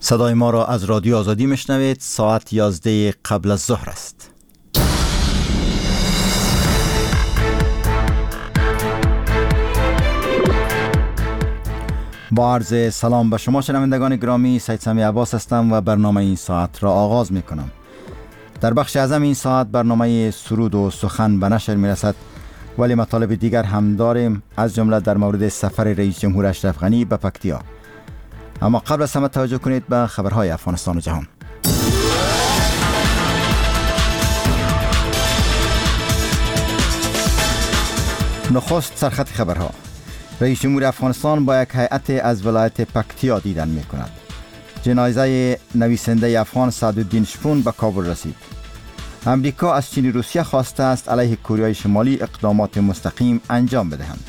صدای ما را از رادیو آزادی میشنوید. ساعت 11 قبل از ظهر است. با عرض سلام به شما شنوندگان گرامی، سید سمی عباس هستم و برنامه این ساعت را آغاز می کنم. در بخش اعظم این ساعت برنامه سرود و سخن به نشر می رسد، ولی مطالب دیگر هم داریم، از جمله در مورد سفر رئیس جمهور اشرف غنی به پکتیا. اما قبل از همه توجه کنید به خبرهای افغانستان و جهان. نخست سرخط خبرها. رئیس جمهور افغانستان با یک هیئت از ولایت پکتیا دیدن می کند. جنازه نویسنده افغان سعدالدین شپون به کابل رسید. امریکا از چین روسیه خواسته است علیه کره شمالی اقدامات مستقیم انجام بدهند.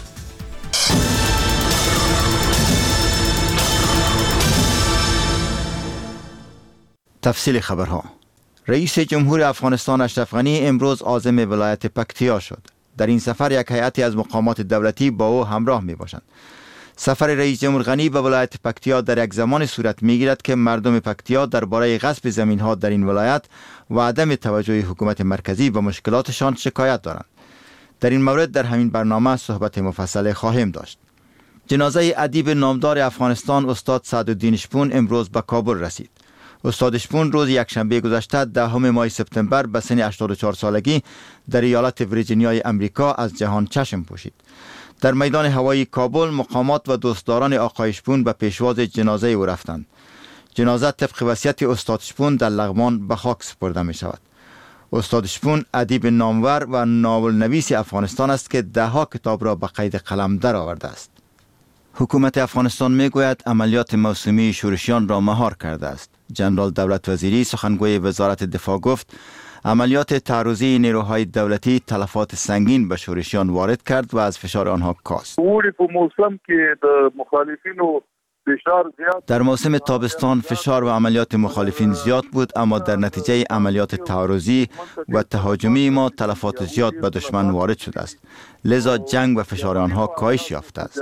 تفصیل خبرها. رئیس جمهور افغانستان اشرف غنی امروز عازم ولایت پکتیا شد. در این سفر یک هیئتی از مقامات دولتی با او همراه می باشند. سفر رئیس جمهور غنی به ولایت پکتیا در یک زمان صورت می گیرد که مردم پکتیا درباره غصب زمین ها در این ولایت و عدم توجه حکومت مرکزی به مشکلاتشان شکایت دارند. در این مورد در همین برنامه صحبت مفصل خواهیم داشت. جنازه ادیب نامدار افغانستان استاد سعدالدین شپون امروز به کابل رسید. استاد شپون روز یکشنبه گذشته 10 ماه سپتامبر به سن 84 سالگی در ایالت ویرجینیای امریکا از جهان چشم پوشید. در میدان هوایی کابل مقامات و دوستداران آقای شپون به پیشواز جنازه او رفتند. جنازه طبق وصیت استاد شپون در لغمان به خاک سپرده می شود. استاد شپون ادیب نامور و ناول نویس افغانستان است که 10 کتاب را به قید قلم در آورده است. حکومت افغانستان می گوید عملیات موسمی شورشیان را مهار کرده است. جنرال دولت وزیری سخنگوی وزارت دفاع گفت عملیات تعرضی نیروهای دولتی تلفات سنگین به شورشیان وارد کرد و از فشار آنها کاست. در موسم تابستان فشار و عملیات مخالفین زیاد بود، اما در نتیجه عملیات تعرضی و تهاجمی ما تلفات زیاد به دشمن وارد شده است، لذا جنگ و فشار آنها کاهش یافته است.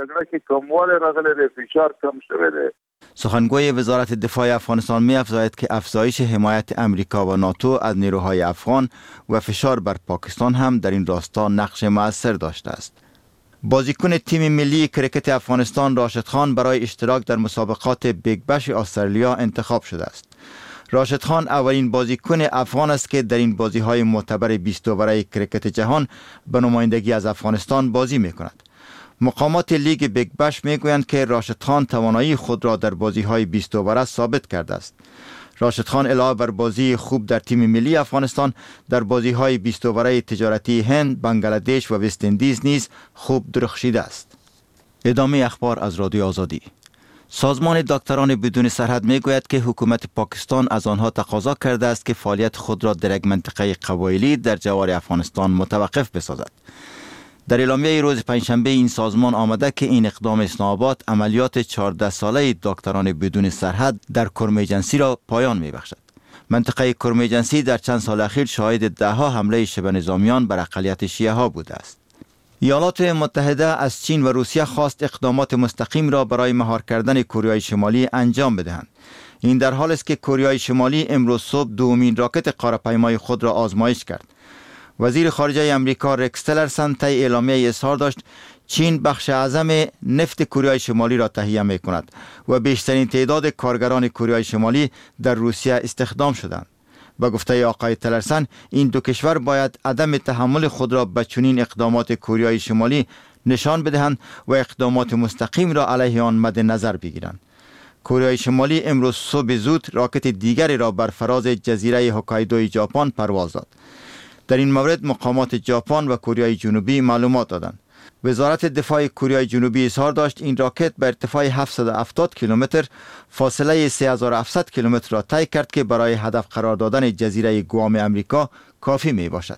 سخنگوی وزارت دفاع افغانستان می افزاید که افزایش حمایت امریکا و ناتو از نیروهای افغان و فشار بر پاکستان هم در این راستا نقش مؤثر داشته است. بازیکن تیم ملی کرکت افغانستان راشد خان برای اشتراک در مسابقات بیگ بش استرالیا انتخاب شده است. راشد خان اولین بازیکن افغان است که در این بازی‌های معتبر 20 اوره کرکت جهان به نمایندگی از افغانستان بازی می‌کند. مقامات لیگ بیگ بش میگویند که راشد خان توانایی خود را در بازی‌های 20 اوره ثابت کرده است. راشد خان علاوه بر بازی خوب در تیم ملی افغانستان، در بازی‌های 20 اوره تجارتی هند، بنگلادش و وست اندیز نیز خوب درخشیده است. ادامه اخبار از رادیو آزادی. سازمان دکتران بدون سرحد میگوید که حکومت پاکستان از آنها تقاضا کرده است که فعالیت خود را در یک منطقه قبایلی در جوار افغانستان متوقف بسازد. در اعلامیه روز پنجشنبه این سازمان آمده که این اقدام اسلام آباد عملیات 14 ساله دکتران بدون سرحد در کرمیجنسی را پایان می‌بخشد. منطقه کرمیجنسی در چند سال اخیر شاهد 10 حمله شبه نظامیان بر اقلیت شیعه ها بوده است. ایالات متحده از چین و روسیه خواست اقدامات مستقیم را برای مهار کردن کره شمالی انجام بدهند. این در حالی است که کره شمالی امروز صبح دومین راکت قاره‌پیمای خود را آزمایش کرد. وزیر خارجه امریکا رکس تیلرسن طی اعلامیه اظهار داشت چین بخش اعظم نفت کره شمالی را تهیه می کند و بیشترین تعداد کارگران کره شمالی در روسیه استخدام شدند. به گفته آقای تیلرسن این دو کشور باید عدم تحمل خود را به چنین اقدامات کره شمالی نشان بدهند و اقدامات مستقیم را علیه آن مد نظر بگیرند. کره شمالی امروز صبح زود راکت دیگری را بر فراز جزیره هوکایدو ژاپن پرواز داد. در این مورد مقامات ژاپن و کره جنوبی معلومات دادند. وزارت دفاع کره جنوبی اظهار داشت این راکت به ارتفاع 770 کیلومتر فاصله 3700 کیلومتر را طی کرد که برای هدف قرار دادن جزیره گوام امریکا کافی می باشد.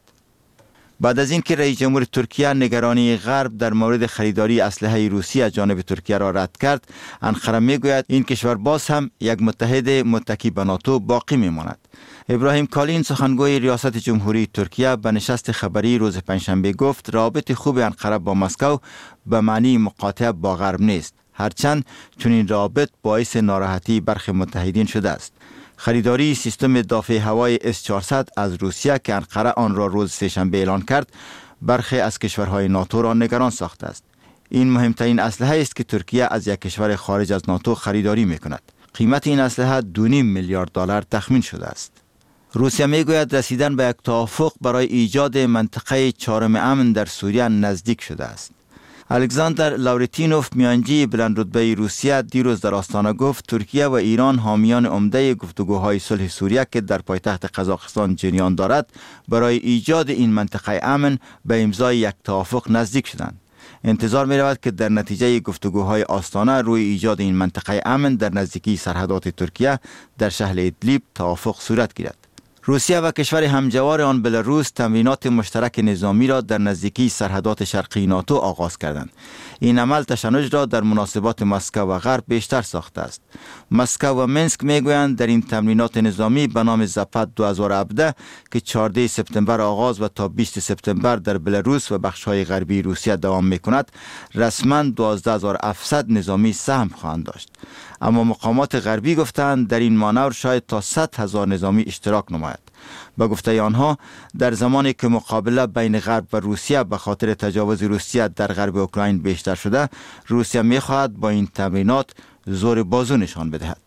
بعد از اینکه رئیس جمهور ترکیه نگرانی غرب در مورد خریداری اسلحه روسی از جانب ترکیه را رد کرد، انقره میگوید این کشور باز هم یک متحد متکی به ناتو باقی میماند. ابراهیم کالین سخنگوی ریاست جمهوری ترکیه به نشست خبری روز پنجشنبه گفت رابط خوب انقره با مسکو به معنی مقاطعه با غرب نیست. هرچند چون این رابط باعث ناراحتی برخی متحدین شده است. خریداری سیستم دافع هوای S-400 از روسیه که انقره آن را روز سه‌شنبه اعلان کرد، برخی از کشورهای ناتو را نگران ساخته است. این مهمترین اسلحه است که ترکیه از یک کشور خارج از ناتو خریداری می‌کند. قیمت این اسلحه 2.5 میلیارد دلار تخمین شده است. روسیه میگوید رسیدن به یک توافق برای ایجاد منطقه چهارم امن در سوریه نزدیک شده است. الکساندر لاورتینوف، میانجی بلند رتبه روسیه، دیروز در آستانه گفت ترکیه و ایران حامیان عمده گفتگوهای صلح سوریه که در پایتخت قزاقستان جریان دارد برای ایجاد این منطقه امن به امضای یک توافق نزدیک شدند. انتظار می رود که در نتیجه گفتگوهای آستانه روی ایجاد این منطقه امن در نزدیکی سرحدات ترکیه در شهر ادلیب توافق صورت گیرد. روسیه و کشور همجوار آن بلاروس تمرینات مشترک نظامی را در نزدیکی سرحدات شرقی ناتو آغاز کردند. این عمل تشنج را در مناسبات مسکو و غرب بیشتر ساخته است. مسکو و منسک میگویند در این تمرینات نظامی به نام زاپاد 2017 که 14 سپتامبر آغاز و تا 20 سپتامبر در بلاروس و بخش‌های غربی روسیه دوام می‌کند، رسما 12700 نظامی سهم خواهند داشت. اما مقامات غربی گفتند در این مانور شاید تا 100,000 نظامی اشتراک نماید. به گفته آنها در زمانی که مقابله بین غرب و روسیه به خاطر تجاوز روسیه در غرب اوکراین بیشتر شده، روسیه می‌خواهد با این تمرینات زور بازو نشان بدهد.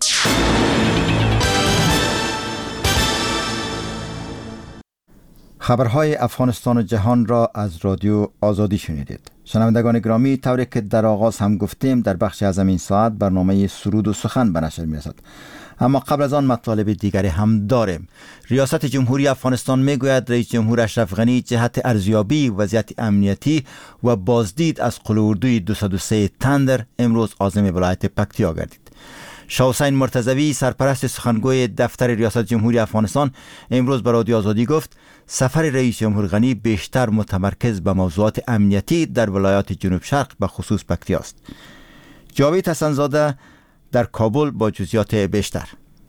خبرهای افغانستان و جهان را از رادیو آزادی شنیدید. شنوندگان گرامی، طوری که در آغاز هم گفتیم در بخش از این ساعت برنامه سرود و سخن به نشر می‌رسد. اما قبل از آن مطالب دیگری هم داریم. ریاست جمهوری افغانستان میگوید رئیس جمهور اشرف غنی جهت ارزیابی وضعیت امنیتی و بازدید از قلعه‌اردوی 203 تندر امروز عازم ولایت پکتیا گردید. شاه حسین مرتضوی، سرپرست سخنگوی دفتر ریاست جمهوری افغانستان، امروز به رادیو آزادی گفت سفر رئیس جمهور غنی بیشتر متمرکز به موضوعات امنیتی در ولایات جنوب شرق به خصوص پکتیا است. جاوید حسن‌زاده در کابل با جزئیات بیشتر.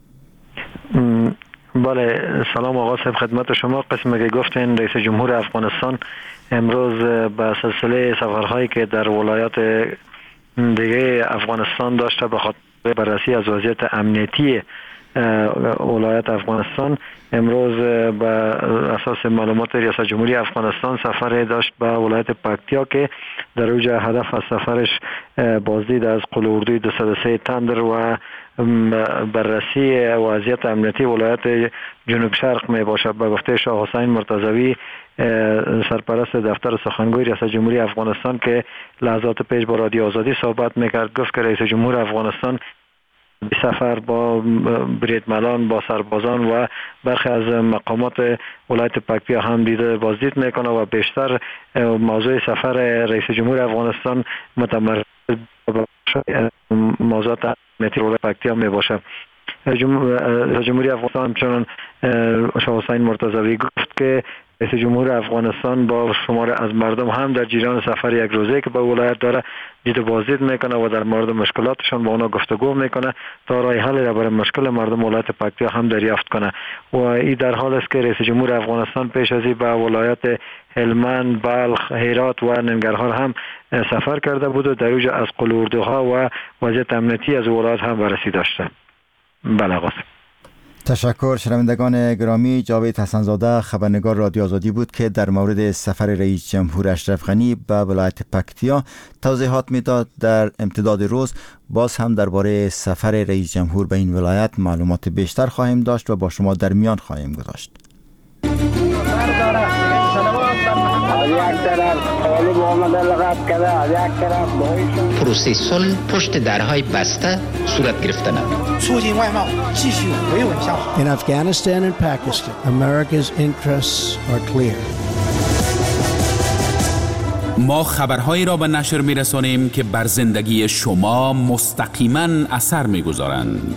بله، سلام آقا صاحب، خدمت شما. قسمی که گفتین رئیس جمهور افغانستان امروز به سلسله سفرهایی که در ولایات دیگه افغانستان داشته به خاطر بررسی از وضعیت امنیتی ولایت افغانستان، امروز به اساس معلومات ریاست جمهوری افغانستان سفر داشت به ولایت پکتیا که در اوج هدف از سفرش بازدید از قلعه‌اردوی 203 تندر و بررسی وضعیت امنیتی ولایت جنوب شرق می باشد. به گفته شاه حسین مرتضوی، سرپرست دفتر سخنگوی ریاست جمهوری افغانستان که لحظات پیش با رادیو آزادی صحبت میکرد، گفت که رئیس جمهور افغانستان سفر با بریدمنان، با سربازان و برخی از مقامات ولایت پکتیا هم دیده بازدید میکنه و بیشتر موضوع سفر رئیس جمهور افغانستان متمرکز بر موضوعات امنیتی ولایت پکتیا می باشه. جمهوری افغانستان چون شاه حسین مرتضوی گفت که رئیس جمهور افغانستان با شمار از مردم هم در جریان سفر یک روزه که به ولایت داره دید و بازدید میکنه و در مورد مشکلاتشان با اونا گفتگو میکنه تا راه حل را برای مشکل مردم ولایت پکتیا هم دریافت کنه. و این در حال است که رئیس جمهور افغانستان پیش از این به ولایت هلمند، بلخ، هرات و ننگرهار هم سفر کرده بود و در اوج از قلعه‌اردوها و وضعیت امنیتی از ولایت هم بررسی داشته. بله آقا. تشکر. شنوندگان گرامی، جاوید حسن‌زاده خبرنگار رادیو آزادی بود که در مورد سفر رئیس جمهور اشرف غنی به ولایت پکتیا توضیحات میداد. در امتداد روز باز هم درباره سفر رئیس جمهور به این ولایت معلومات بیشتر خواهیم داشت و با شما در میان خواهیم گذاشت. پروسه صلح پشت درهای بسته صورت گرفته نمود. In Afghanistan and Pakistan, America's interests are clear. ما خبرهایی را به نشر می‌رسانیم که بر زندگی شما مستقیما اثر می‌گذارند.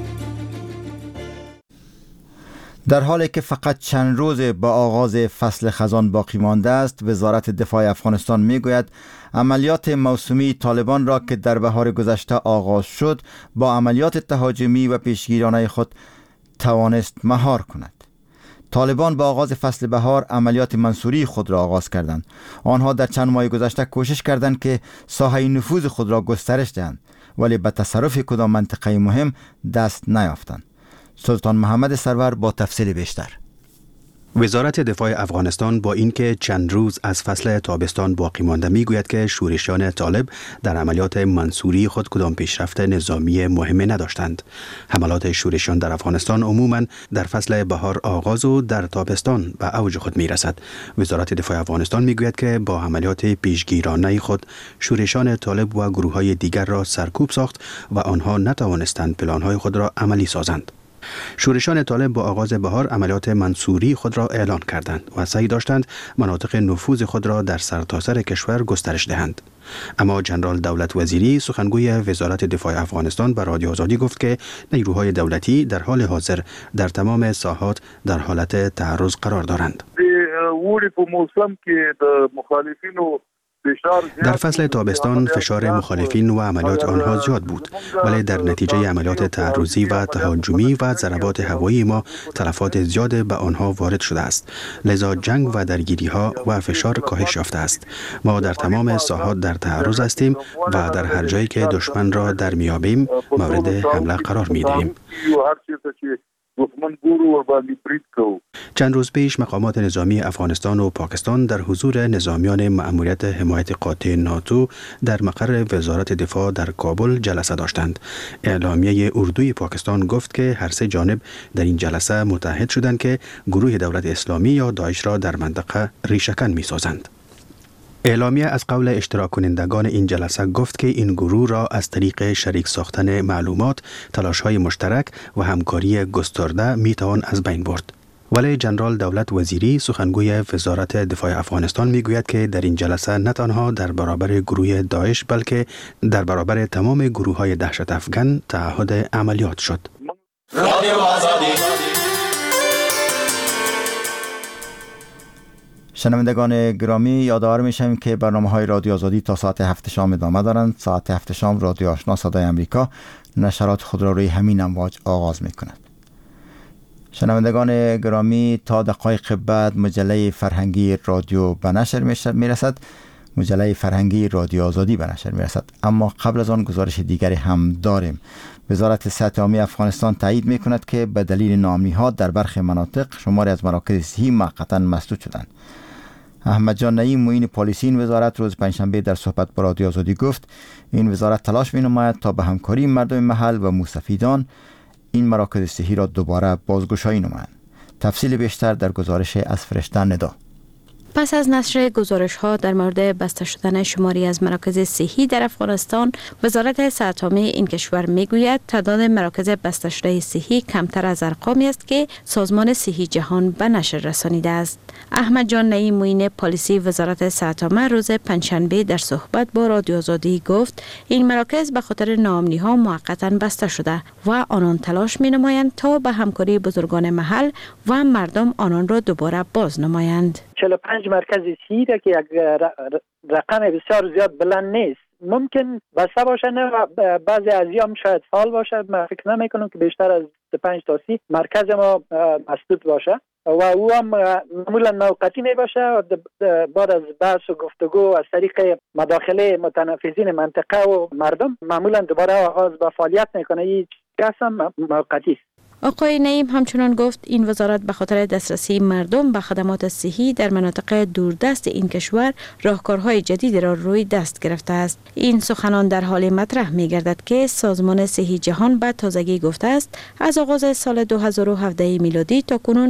در حالی که فقط چند روز با آغاز فصل خزان باقی مانده است، وزارت دفاع افغانستان میگوید عملیات موسومی طالبان را که در بهار گذشته آغاز شد با عملیات تهاجمی و پیشگیرانه خود توانست مهار کند. طالبان با آغاز فصل بهار عملیات منصوری خود را آغاز کردند. آنها در چند ماه گذشته کوشش کردند که ساحه نفوذ خود را گسترش دهند، ولی به تصرف کدام منطقه مهم دست نیافتند. سلطان محمد سرور با تفصیل بیشتر. وزارت دفاع افغانستان با اینکه چند روز از فصل تابستان باقی مانده میگوید که شورشیان طالب در عملیات منصوری خود کدام پیشرفت نظامی مهمی نداشتند. حملات شورشیان در افغانستان عموماً در فصل بهار آغاز و در تابستان به اوج خود میرسد. وزارت دفاع افغانستان میگوید که با عملیات پیشگیرانه خود شورشیان طالب و گروه‌های دیگر را سرکوب ساخت و آنها نتوانستند پلان‌های خود را عملی سازند. شورشیان طالب با آغاز بهار عملیات منصوری خود را اعلان کردند و سعی داشتند مناطق نفوذ خود را در سرتاسر کشور گسترش دهند. اما جنرال دولت وزیری سخنگوی وزارت دفاع افغانستان به رادیو آزادی گفت که نیروهای دولتی در حال حاضر در تمام ساحات در حالت تعرض قرار دارند. در فصل تابستان فشار مخالفین و عملیات آنها زیاد بود، ولی در نتیجه عملیات تعرضی و تهاجمی و ضربات هوایی ما تلفات زیاد به آنها وارد شده است. لذا جنگ و درگیری ها و فشار کاهش یافته است. ما در تمام ساحات در تعرض هستیم و در هر جایی که دشمن را در میابیم مورد حمله قرار میدهیم. چند روز پیش مقامات نظامی افغانستان و پاکستان در حضور نظامیان مأموریت حمایت قاطع ناتو در مقر وزارت دفاع در کابل جلسه داشتند. اعلامیه اردوی پاکستان گفت که هر سه جانب در این جلسه متحد شدند که گروه دولت اسلامی یا داعش را در منطقه ریشه‌کن می‌سازند. اعلامیه از قول اشتراک کنندگان این جلسه گفت که این گروه را از طریق شریک ساختن معلومات، تلاش‌های مشترک و همکاری گسترده میتوان از بین برد. ولی جنرال دولت وزیری سخنگوی وزارت دفاع افغانستان میگوید که در این جلسه نه تنها در برابر گروه داعش بلکه در برابر تمام گروه‌های دهشت افغان تعهد عملیات شد. شنوندگان گرامی، یادآور میشم که برنامه‌های رادیو آزادی تا ساعت 7 شام ادامه دارند. ساعت 7 شام رادیو آشنا صدای امریکا نشرات خود را روی همین امواج آغاز می‌کند. شنوندگان گرامی، تا دقایق بعد مجله فرهنگی رادیو به نشر میرسد. مجله فرهنگی رادیو آزادی به نشر میرسد. اما قبل از آن گزارش دیگری هم داریم. وزارت صحت عامه افغانستان تایید می‌کند که به دلیل ناامنی‌ها در برخی مناطق شماری از مراکز صحی موقتا مسدود شدند. احمد جان نعیم معین پلیسی این وزارت روز پنجشنبه در صحبت با رادیو آزادی گفت این وزارت تلاش می‌نماید تا به همکاری مردم محل و مستفیدان این مراکز صحی را دوباره بازگشایی نمایند. تفصیل بیشتر در گزارش از فرشته ندا. پس از نشر گزارش‌ها در مورد بسته شدن شماری از مراکز صحی در افغانستان، وزارت صحت عامه این کشور میگوید تعداد مراکز بسته شده صحی کمتر از ارقامی است که سازمان صحی جهان به نشر رسانیده است. احمد جان نعیم معین پلیسی وزارت صحت عامه روز پنجشنبه در صحبت با رادیو آزادی گفت این مراکز به خاطر ناامنی‌ها موقتا بسته شده و آنان تلاش می‌نمایند تا به همکاری بزرگان محل و مردم آنان را دوباره باز نمایند. 45 مرکز صحی که یک رقم بسیار زیاد بلند نیست، ممکن بسته باشه نه و بعضی از ایام شاید فعال باشه. من فکر نمی کنم که بیشتر از 5 تا 30 مرکز ما مسدود باشه و او هم معمولا موقتی می باشه و بعد از بحث و گفتگو از طریق مداخله متنفذین منطقه و مردم معمولا دوباره آغاز به فعالیت میکنه. این قسم موقتی است. آقای نعیم همچنان گفت این وزارت به خاطر دسترسی مردم به خدمات صحی در مناطق دوردست این کشور راهکارهای جدیدی را روی دست گرفته است. این سخنان در حال مطرح می گردد که سازمان صحی جهان به تازگی گفته است از آغاز سال 2017 میلادی تا کنون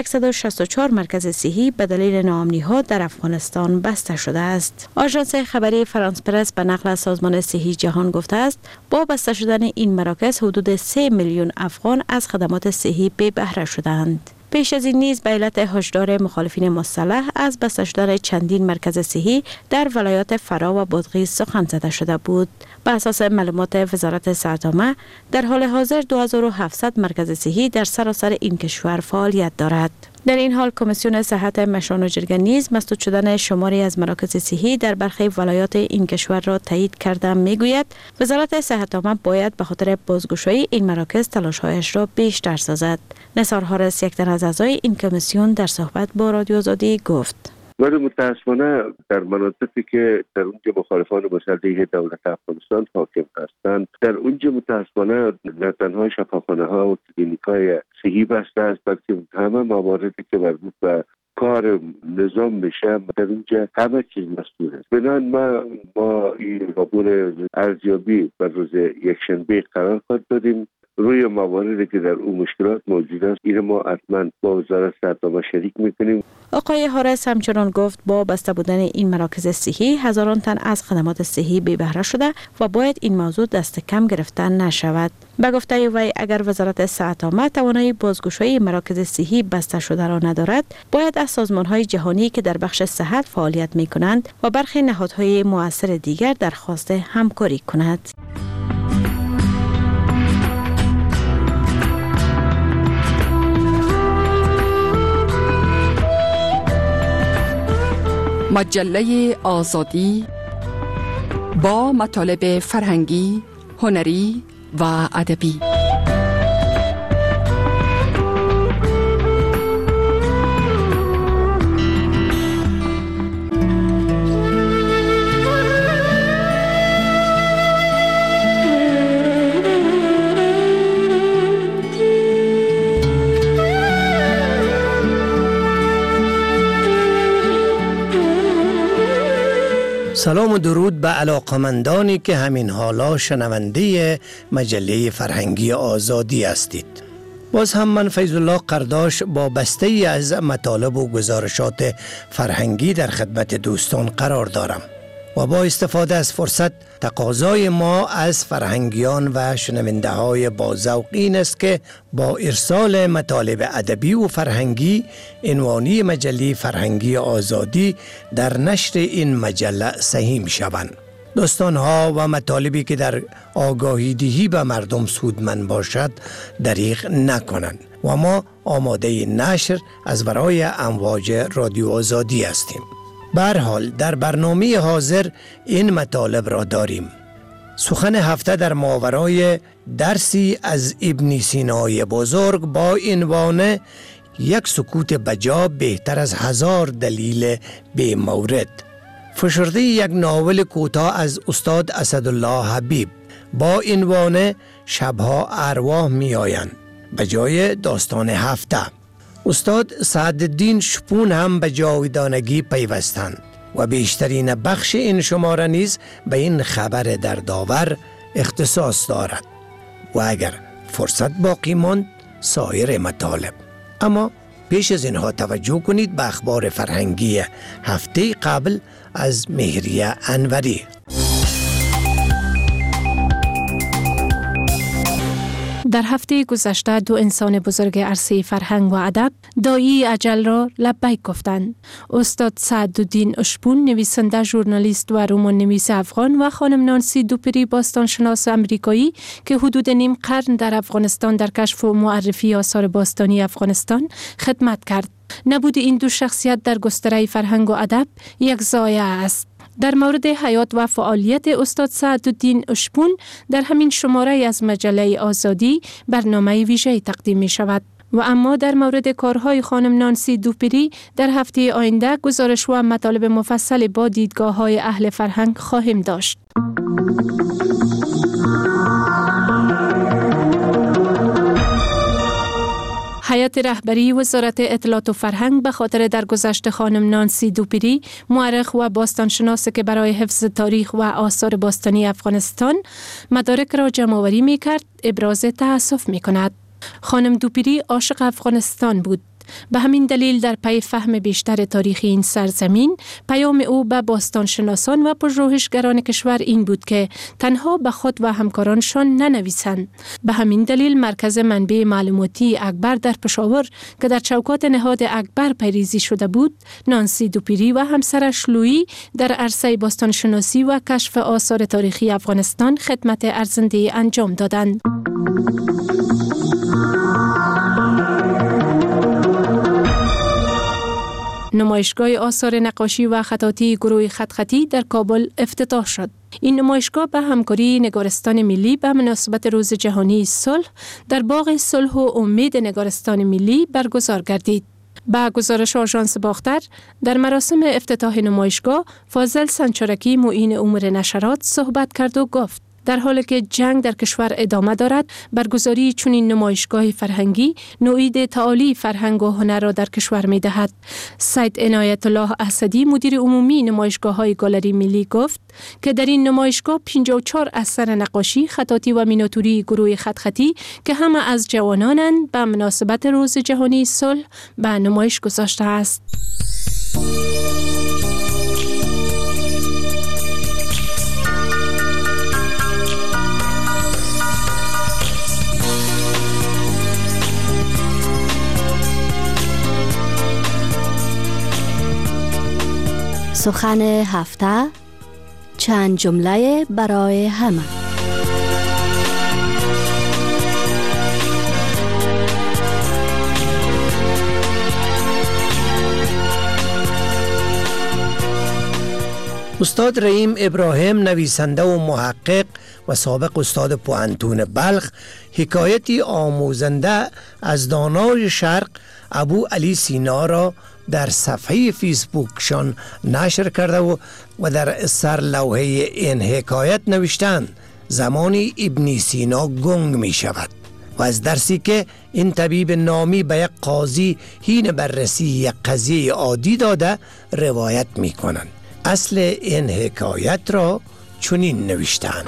164 مرکز صحی به دلیل ناامنی‌ها در افغانستان بسته شده است. آژانس خبری فرانس پرس به نقل از سازمان صحی جهان گفته است با بسته شدن این مراکز حدود 3 میلیون افغان از خدمات صحی بی بهره شدند. پیش از این نیز به علت هشدار مخالفین مسلح از بسته شدن چندین مرکز صحی در ولایات فرا و بادغیس سخن زده شده بود. بر اساس معلومات وزارت صحت عامه در حال حاضر 2700 مرکز صحی در سراسر این کشور فعالیت دارد. در این حال کمیسیون صحت مشان و جرگه نیز مسدود شدن شماری از مراکز صحی در برخی ولایات این کشور را تایید کرده میگوید وزارت صحت عامه باید به خاطر بازگشایی این مراکز تلاش‌هایش را بیشتر سازد. نثار حارس یک تن از اعضای این کمیسیون در صحبت با رادیو آزادی گفت ولی متاسفانه در مناطقی که در اونجا مخالفان مسلح دولت افغانستان حاکم هستند، در اونجا متاسفانه نه تنها شفاخانه ها و کلینیکای صحی بسته است، بلکه همه مواردی که مربوط به کار نظام میشه در اونجا همه چیز مسئول است. بنابراین ما این عبور ارزیابی بر روز یکشنبه قرار دادیم روی مواردی که در اون مشکلات موجود است. این ما حتما با وزارت صحت عامه شریک میکنیم. آقای حارس همچنان گفت با بسته بودن این مراکز صحی هزاران تن از خدمات صحی بی بهره شده و باید این موضوع دست کم گرفته نشود. به گفته وی اگر وزارت صحت عامه توانایی بازگشایی مراکز صحی بسته شده را ندارد، باید از سازمان‌های جهانی که در بخش صحت فعالیت می‌کنند و برخی نهادهای مؤثر دیگر درخواست همکاری کند. مجله آزادی با مطالب فرهنگی، هنری و ادبی. سلام و درود به علاقمندانی که همین حالا شنونده مجله فرهنگی آزادی هستید. باز هم من فیض الله قرداش با بسته ای از مطالب و گزارشات فرهنگی در خدمت دوستان قرار دارم و با استفاده از فرصت تقاضای ما از فرهنگیان و شنونده های با ذوق این است که با ارسال مطالب ادبی و فرهنگی عنوانی مجله فرهنگی آزادی در نشر این مجله سهیم شوند. داستان‌ها و مطالبی که در آگاهی دهی به مردم سودمند باشد دریغ نکنند و ما آماده نشر از برای امواج رادیو آزادی هستیم. به هر حال در برنامه حاضر این مطالب را داریم. سخن هفته در ماورای درسی از ابن سینای بزرگ با عنوان یک سکوت بجا بهتر از 1000 دلیل بی مورد. فشرده یک ناول کوتاه از استاد اسدالله حبیب با عنوان شبها ارواح می آیند به جای داستان هفته. استاد سعدالدین شپون هم به جاودانگی پیوستند و بیشترین بخش این شماره نیز به این خبر دردآور اختصاص دارد و اگر فرصت باقی ماند سایر مطالب. اما پیش از اینها توجه کنید به اخبار فرهنگی هفته قبل از مهریه انوری. در هفته گذشته 2 انسان بزرگ عرصه فرهنگ و ادب داعی اجل را لبیک گفتند. استاد سعدالدین اشپون، نویسنده، ژورنالیست و رمان نویس افغان و خانم نانسی دوپری، باستانشناس امریکایی که حدود نیم قرن در افغانستان در کشف و معرفی آثار باستانی افغانستان خدمت کرد. نبود این 2 شخصیت در گستره فرهنگ و ادب یک ضایعه است. در مورد حیات و فعالیت استاد سعدالدین اشپون در همین شماره از مجله آزادی برنامه ویژه تقدیم می شود و اما در مورد کارهای خانم نانسی دوپری در هفته آینده گزارش و مطالب مفصل با دیدگاه های اهل فرهنگ خواهیم داشت. هیئت رهبری وزارت اطلاعات و فرهنگ به خاطر درگذشت خانم نانسی دوپری، مورخ و باستانشناس که برای حفظ تاریخ و آثار باستانی افغانستان مدارک را جمع‌آوری می‌کرد، ابراز تأسف می‌کند. خانم دوپری عاشق افغانستان بود. به همین دلیل در پی فهم بیشتر تاریخی این سرزمین، پیام او به باستانشناسان و پژوهشگران کشور این بود که تنها به خود و همکارانشان ننویسند. به همین دلیل مرکز منبع معلوماتی اکبر در پشاور که در چوکات نهاد اکبر پیریزی شده بود، نانسی دوپری و همسرش لویی در عرصه باستانشناسی و کشف آثار تاریخی افغانستان خدمت ارزنده انجام دادند. نمایشگاه آثار نقاشی و خطاطی گروه خطی در کابل افتتاح شد. این نمایشگاه به همکاری نگارستان ملی به مناسبت روز جهانی صلح در باغ صلح و امید نگارستان ملی برگزار گردید. با گزارش آژانس باختر، در مراسم افتتاح نمایشگاه فاضل سنچارکی معین امور نشرات صحبت کرد و گفت در حالی که جنگ در کشور ادامه دارد، برگزاری چنین نمایشگاه فرهنگی نوید تعالی فرهنگ و هنر را در کشور می دهد. سید عنایت الله اسدی مدیر عمومی نمایشگاه‌های گالری ملی گفت که در این نمایشگاه 54 اثر نقاشی، خطاطی و مینیاتوری گروه خطی که همه از جوانانند به مناسبت روز جهانی صلح به نمایش گذاشته است. سخن هفته، چند جمله برای همه. استاد رحیم ابراهیم نویسنده و محقق و سابق استاد پوهنتون بلخ حکایتی آموزنده از دانای شرق ابو علی سینا را در صفحه فیسبوکشان نشر کرده و در سرلوحه این حکایت نوشتند زمانی ابن سینا گنگ می شود و از درسی که این طبیب نامی به یک قاضی حین بررسی یک قضیه عادی داده روایت می کنند. اصل این حکایت را چنین نوشتند: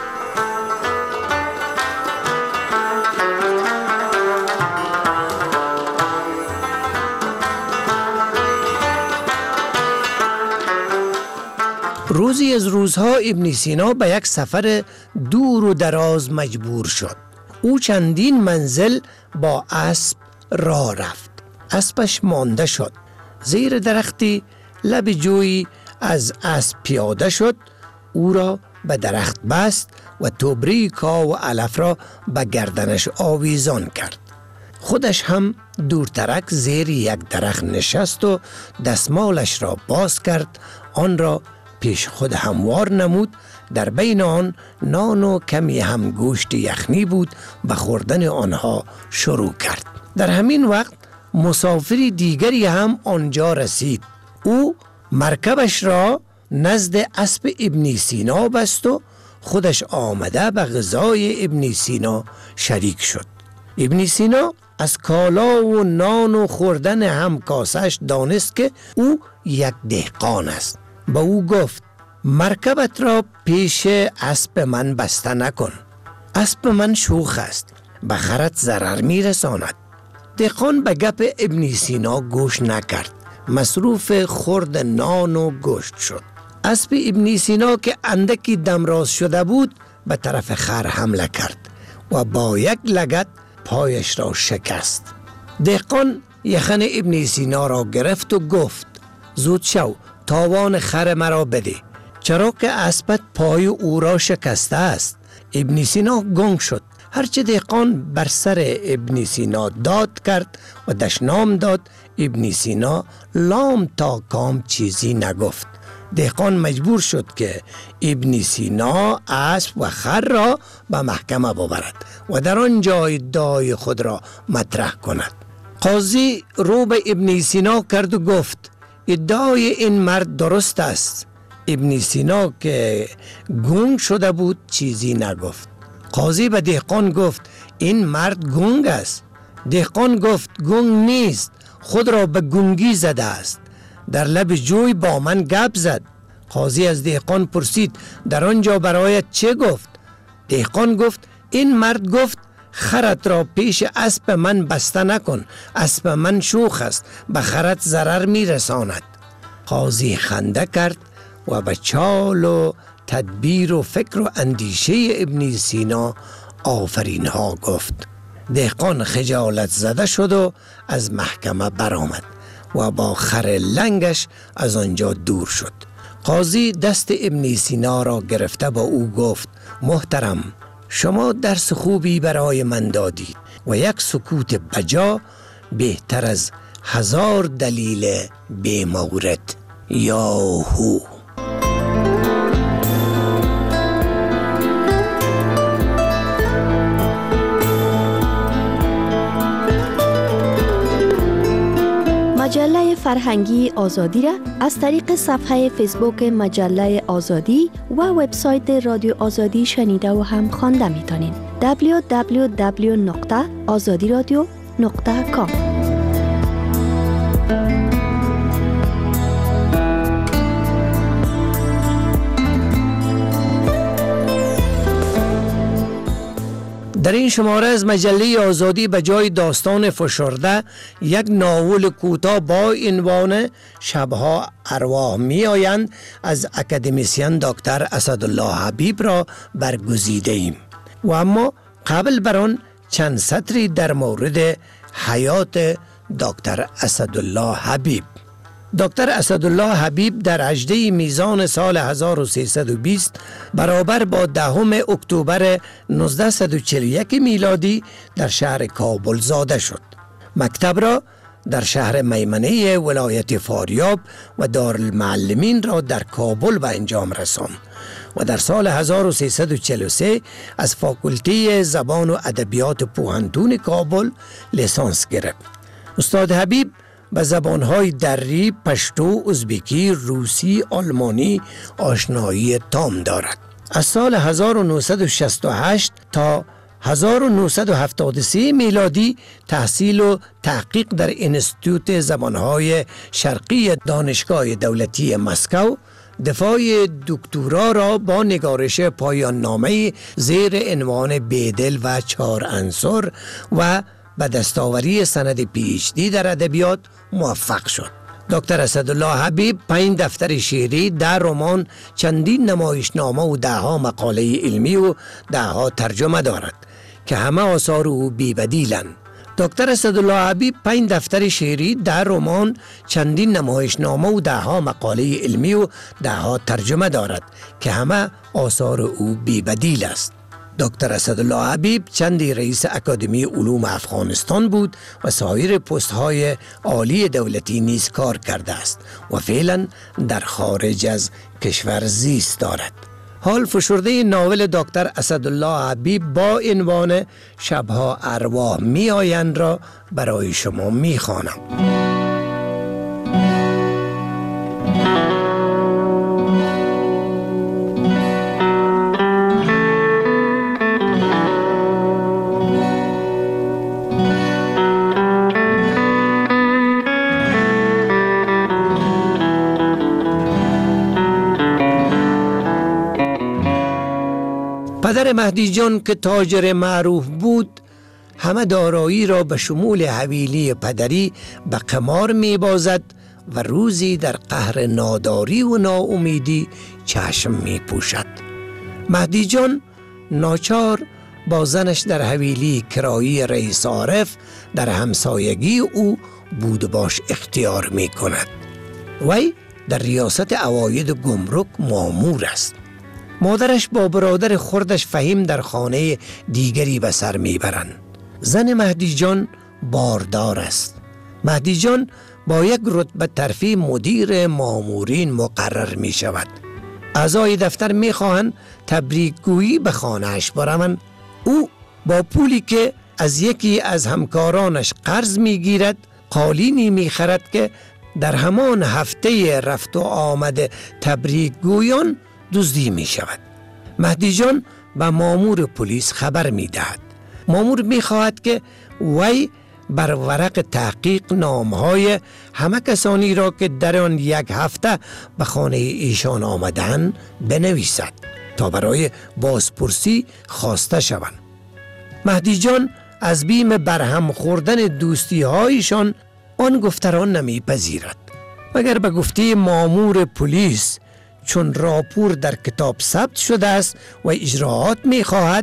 روزی از روزها ابن سینا به یک سفر دور و دراز مجبور شد. او چندین منزل با اسب راه رفت. اسبش مانده شد. زیر درختی لب جویی از اسب پیاده شد. او را به درخت بست و توبری کا و علف را به گردنش آویزان کرد. خودش هم دورترک زیر یک درخت نشست و دستمالش را باز کرد. آن را پیش خود هموار نمود. در بین آن نان و کمی هم گوشت یخنی بود. به خوردن آنها شروع کرد. در همین وقت مسافری دیگری هم آنجا رسید. او مرکبش را نزد اسب ابن سینا بست و خودش آمده به غذای ابن سینا شریک شد. ابن سینا از کالا و نان و خوردن همکاسش دانست که او یک دهقان است. با او گفت مرکبت را پیش اسب من بسته نکن. اسب من شوخ است، به خرت ضرر می رساند. دهقان به گپ ابن سینا گوش نکرد. مصروف خورد نان و گوشت شد. اسب ابن سینا که اندکی دمراز شده بود به طرف خر حمله کرد و با یک لگد پایش را شکست. دهقان یخن ابن سینا را گرفت و گفت زود شو تاوان خر مرا بده، چرا که اسبت پای او را شکسته است. ابن سینا گنگ شد. هرچه دهقان بر سر ابن سینا داد کرد و دشنام داد، ابن سینا لام تا کام چیزی نگفت. دهقان مجبور شد که ابن سینا اسب و خر را به محکمه ببرد و در آنجا ادعای خود را مطرح کند. قاضی رو به ابن سینا کرد و گفت ادعای این مرد درست است. ابن سینا که گنگ شده بود چیزی نگفت. قاضی به دهقان گفت این مرد گنگ است. دهقان گفت گنگ نیست، خود را به گنگی زده است. در لب جوی با من گپ زد. قاضی از دهقان پرسید در آنجا برایت چه گفت؟ دهقان گفت این مرد گفت خرت را پیش اسب من بسته نکن، اسب من شوخ است، به خرت ضرر می رساند. قاضی خنده کرد و به چال و تدبیر و فکر و اندیشه ابن سینا آفرین ها گفت. دهقان خجالت زده شد و از محکمه برآمد و با خر لنگش از آنجا دور شد. قاضی دست ابن سینا را گرفته با او گفت محترم، شما درس خوبی برای من دادید و یک سکوت بجا بهتر از 1000 دلیل بیمورد. یاهو. مجله فرهنگی آزادی را از طریق صفحه فیسبوک مجله آزادی و وبسایت رادیو آزادی شنیده و هم خوانده میتونین. www.azadiradio.com. در این شماره از مجله آزادی به جای داستان فشرده یک ناول کوتاه با عنوان شبها ارواح می آیند از اکادمیسین دکتر اسدالله حبیب را برگزیده ایم. و اما قبل بر آن چند سطری در مورد حیات دکتر اسدالله حبیب. دکتر اسدالله حبیب در 18 میزان سال 1320 برابر با 10 اکتبر 1941 میلادی در شهر کابل زاده شد. مکتب را در شهر میمنه ولایت فاریاب و دارالمعلمین را در کابل به انجام رساند و در سال 1343 از فاکولته زبان و ادبیات پوهنتون کابل لیسانس گرفت. استاد حبیب به زبانهای دری، پشتو، ازبکی، روسی، آلمانی آشنایی تام دارد. از سال 1968 تا 1973 میلادی تحصیل و تحقیق در انستیتوت زبانهای شرقی دانشگاه دولتی مسکو، دفاع دکترا را با نگارش پایان نامه زیر عنوان بیدل و 4 عنصر و به دستاوری سند PhD در ادبیات موفق شد. دکتر اسدالله حبیب 5 دفتر شعری، 10 رمان، چندین نمایشنامه و 10 مقاله علمی و 10 ترجمه دارد که همه آثار او بی‌بدیلند. دکتر اسدالله حبیب 5 دفتر شعری، 10 رمان، چندین نمایشنامه و 10 مقاله علمی و 10 ترجمه دارد که همه آثار او بی‌بدیل است. دکتر اسدالله حبیب چندی رئیس اکادمی علوم افغانستان بود و سایر پست‌های عالی دولتی نیز کار کرده است و فعلا در خارج از کشور زیست دارد. حال فشرده ناول دکتر اسدالله حبیب با عنوان شبها ارواح می آیند را برای شما می خوانم. پدر مهدی جان که تاجر معروف بود همه دارایی را به شمول حویلی پدری به قمار می بازد و روزی در قهر ناداری و ناامیدی چشم می پوشد. مهدی جان ناچار با زنش در حویلی کرایی رئیس عارف در همسایگی او بود باش اختیار می کند. وی در ریاست عواید گمرک مامور است. مادرش با برادر خردش فهیم در خانه دیگری به سر میبرند. زن مهدی جان باردار است. مهدی جان با یک رتبه ترفیع مدیر مامورین مقرر می شود. اعضای دفتر می خواهند تبریکگویی به خانهش بروند. او با پولی که از یکی از همکارانش قرض می گیرد قالینی می خرد که در همان هفته رفت و آمد تبریکگویان دزدی می شود. مهدی جان به مامور پلیس خبر می دهد. مامور می خواهد که وی بر ورق تحقیق نامهای همه کسانی را که در آن یک هفته به خانه ایشان آمدند بنویسد تا برای بازپرسی خواسته شوند. مهدی جان از بیم برهم خوردن دوستی هایشان آن گفته را نمی پذیرد. مگر به گفته مامور پلیس چون راپور در کتاب ثبت شده است و اجراعات می خواهد،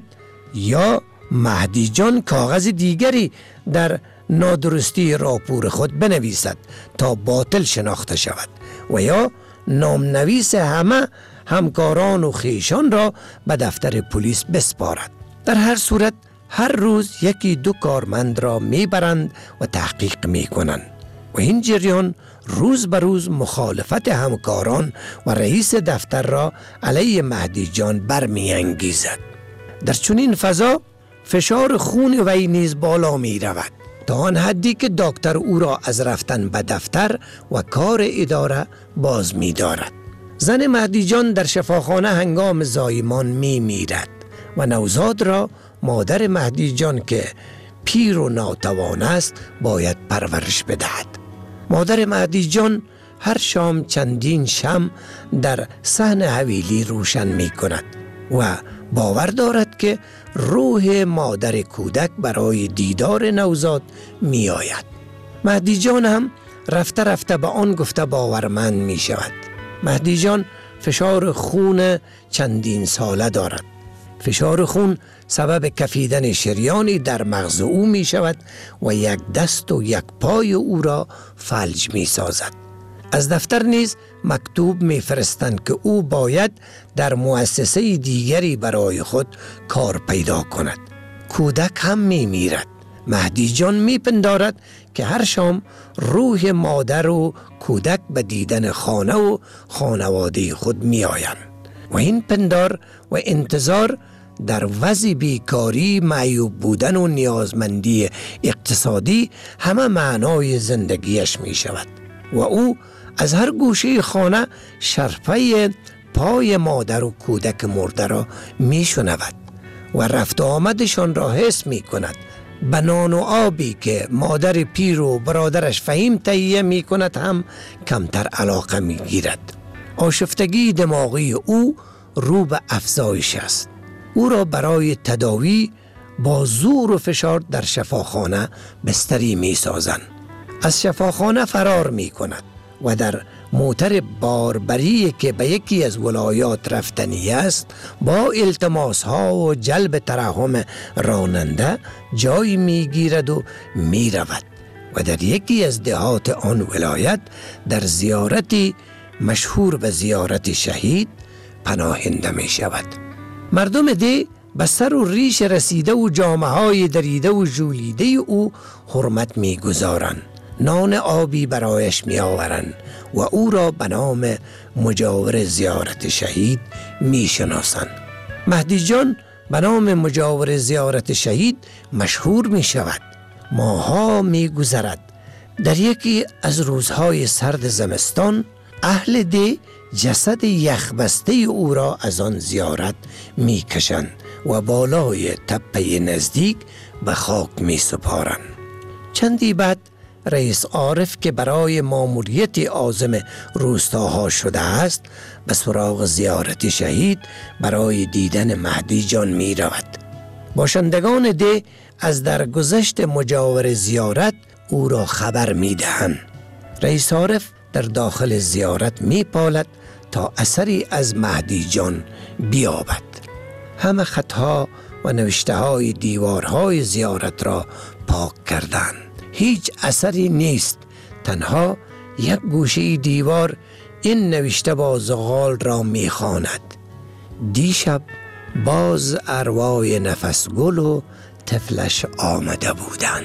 یا مهدی جان کاغذ دیگری در نادرستی راپور خود بنویسد تا باطل شناخته شود و یا نامنویس همه همکاران و خویشان را به دفتر پلیس بسپارد. در هر صورت هر روز 1-2 کارمند را میبرند و تحقیق میکنند و این جریان روز به روز مخالفت همکاران و رئیس دفتر را علیه مهدی جان برمی انگیزد. در چنین فضا فشار خون وی نیز بالا می رود تا آن حدی که دکتر او را از رفتن به دفتر و کار اداره باز می دارد. زن مهدی جان در شفاخانه هنگام زایمان می میرد و نوزاد را مادر مهدی جان که پیر و ناتوان است باید پرورش بدهد. مادر مهدی جان هر شام چندین شمع در صحن حویلی روشن می کند و باور دارد که روح مادر کودک برای دیدار نوزاد می آید. مهدی جان هم رفته رفته به آن گفته باورمند می شود. مهدی جان فشار خون چندین ساله دارد. فشار خون سبب کفیدن شریانی در مغز او می شود و یک دست و یک پای او را فلج می سازد. از دفتر نیز مکتوب می فرستند که او باید در مؤسسه دیگری برای خود کار پیدا کند. کودک هم می میرد. مهدی جان می پندارد که هر شام روح مادر و کودک به دیدن خانه و خانواده خود می آیند و این پندار و انتظار در وضع بیکاری، معیوب بودن و نیازمندی اقتصادی همه معنای زندگیش می شود و او از هر گوشه خانه شرفه پای مادر و کودک مرده را می شنود و رفت آمدشان را حس می کند. به نان و آبی که مادر پیر و برادرش فهیم تهیه می کند هم کمتر علاقه می گیرد. آشفتگی دماغی او رو به افزایش است. او را برای تداوی با زور و فشار در شفاخانه بستری می سازند. از شفاخانه فرار می کند و در موتر باربری که به یکی از ولایات رفتنی است با التماس ها و جلب ترحم راننده جای می گیرد و می رود و در یکی از دهات آن ولایت در زیارتی مشهور به زیارت شهید پناهنده می شود. مردم ده به سر و ریش رسیده و جامه های دریده و ژولیده او حرمت می گذارند. نان آبی برایش می آورند و او را به نام مجاور زیارت شهید می شناسند. مهدی جان به نام مجاور زیارت شهید مشهور می شود. ماها می گذرد. در یکی از روزهای سرد زمستان اهل ده جسد یخبسته او را از آن زیارت می کشند و بالای تپه نزدیک به خاک می سپارند. چندی بعد رئیس عارف که برای ماموریت عازم روستاها شده است به سراغ زیارت شهید برای دیدن مهدی جان می رود. باشندگان ده از درگذشت مجاور زیارت او را خبر می دهند. رئیس عارف در داخل زیارت می پالد تا اثری از مهدی جان بیابد. همه خطها و نوشته های دیوارهای زیارت را پاک کردند. هیچ اثری نیست. تنها یک گوشه دیوار این نوشته با زغال را می خواند: دیشب باز ارواح نفس گل و طفلش آمده بودند.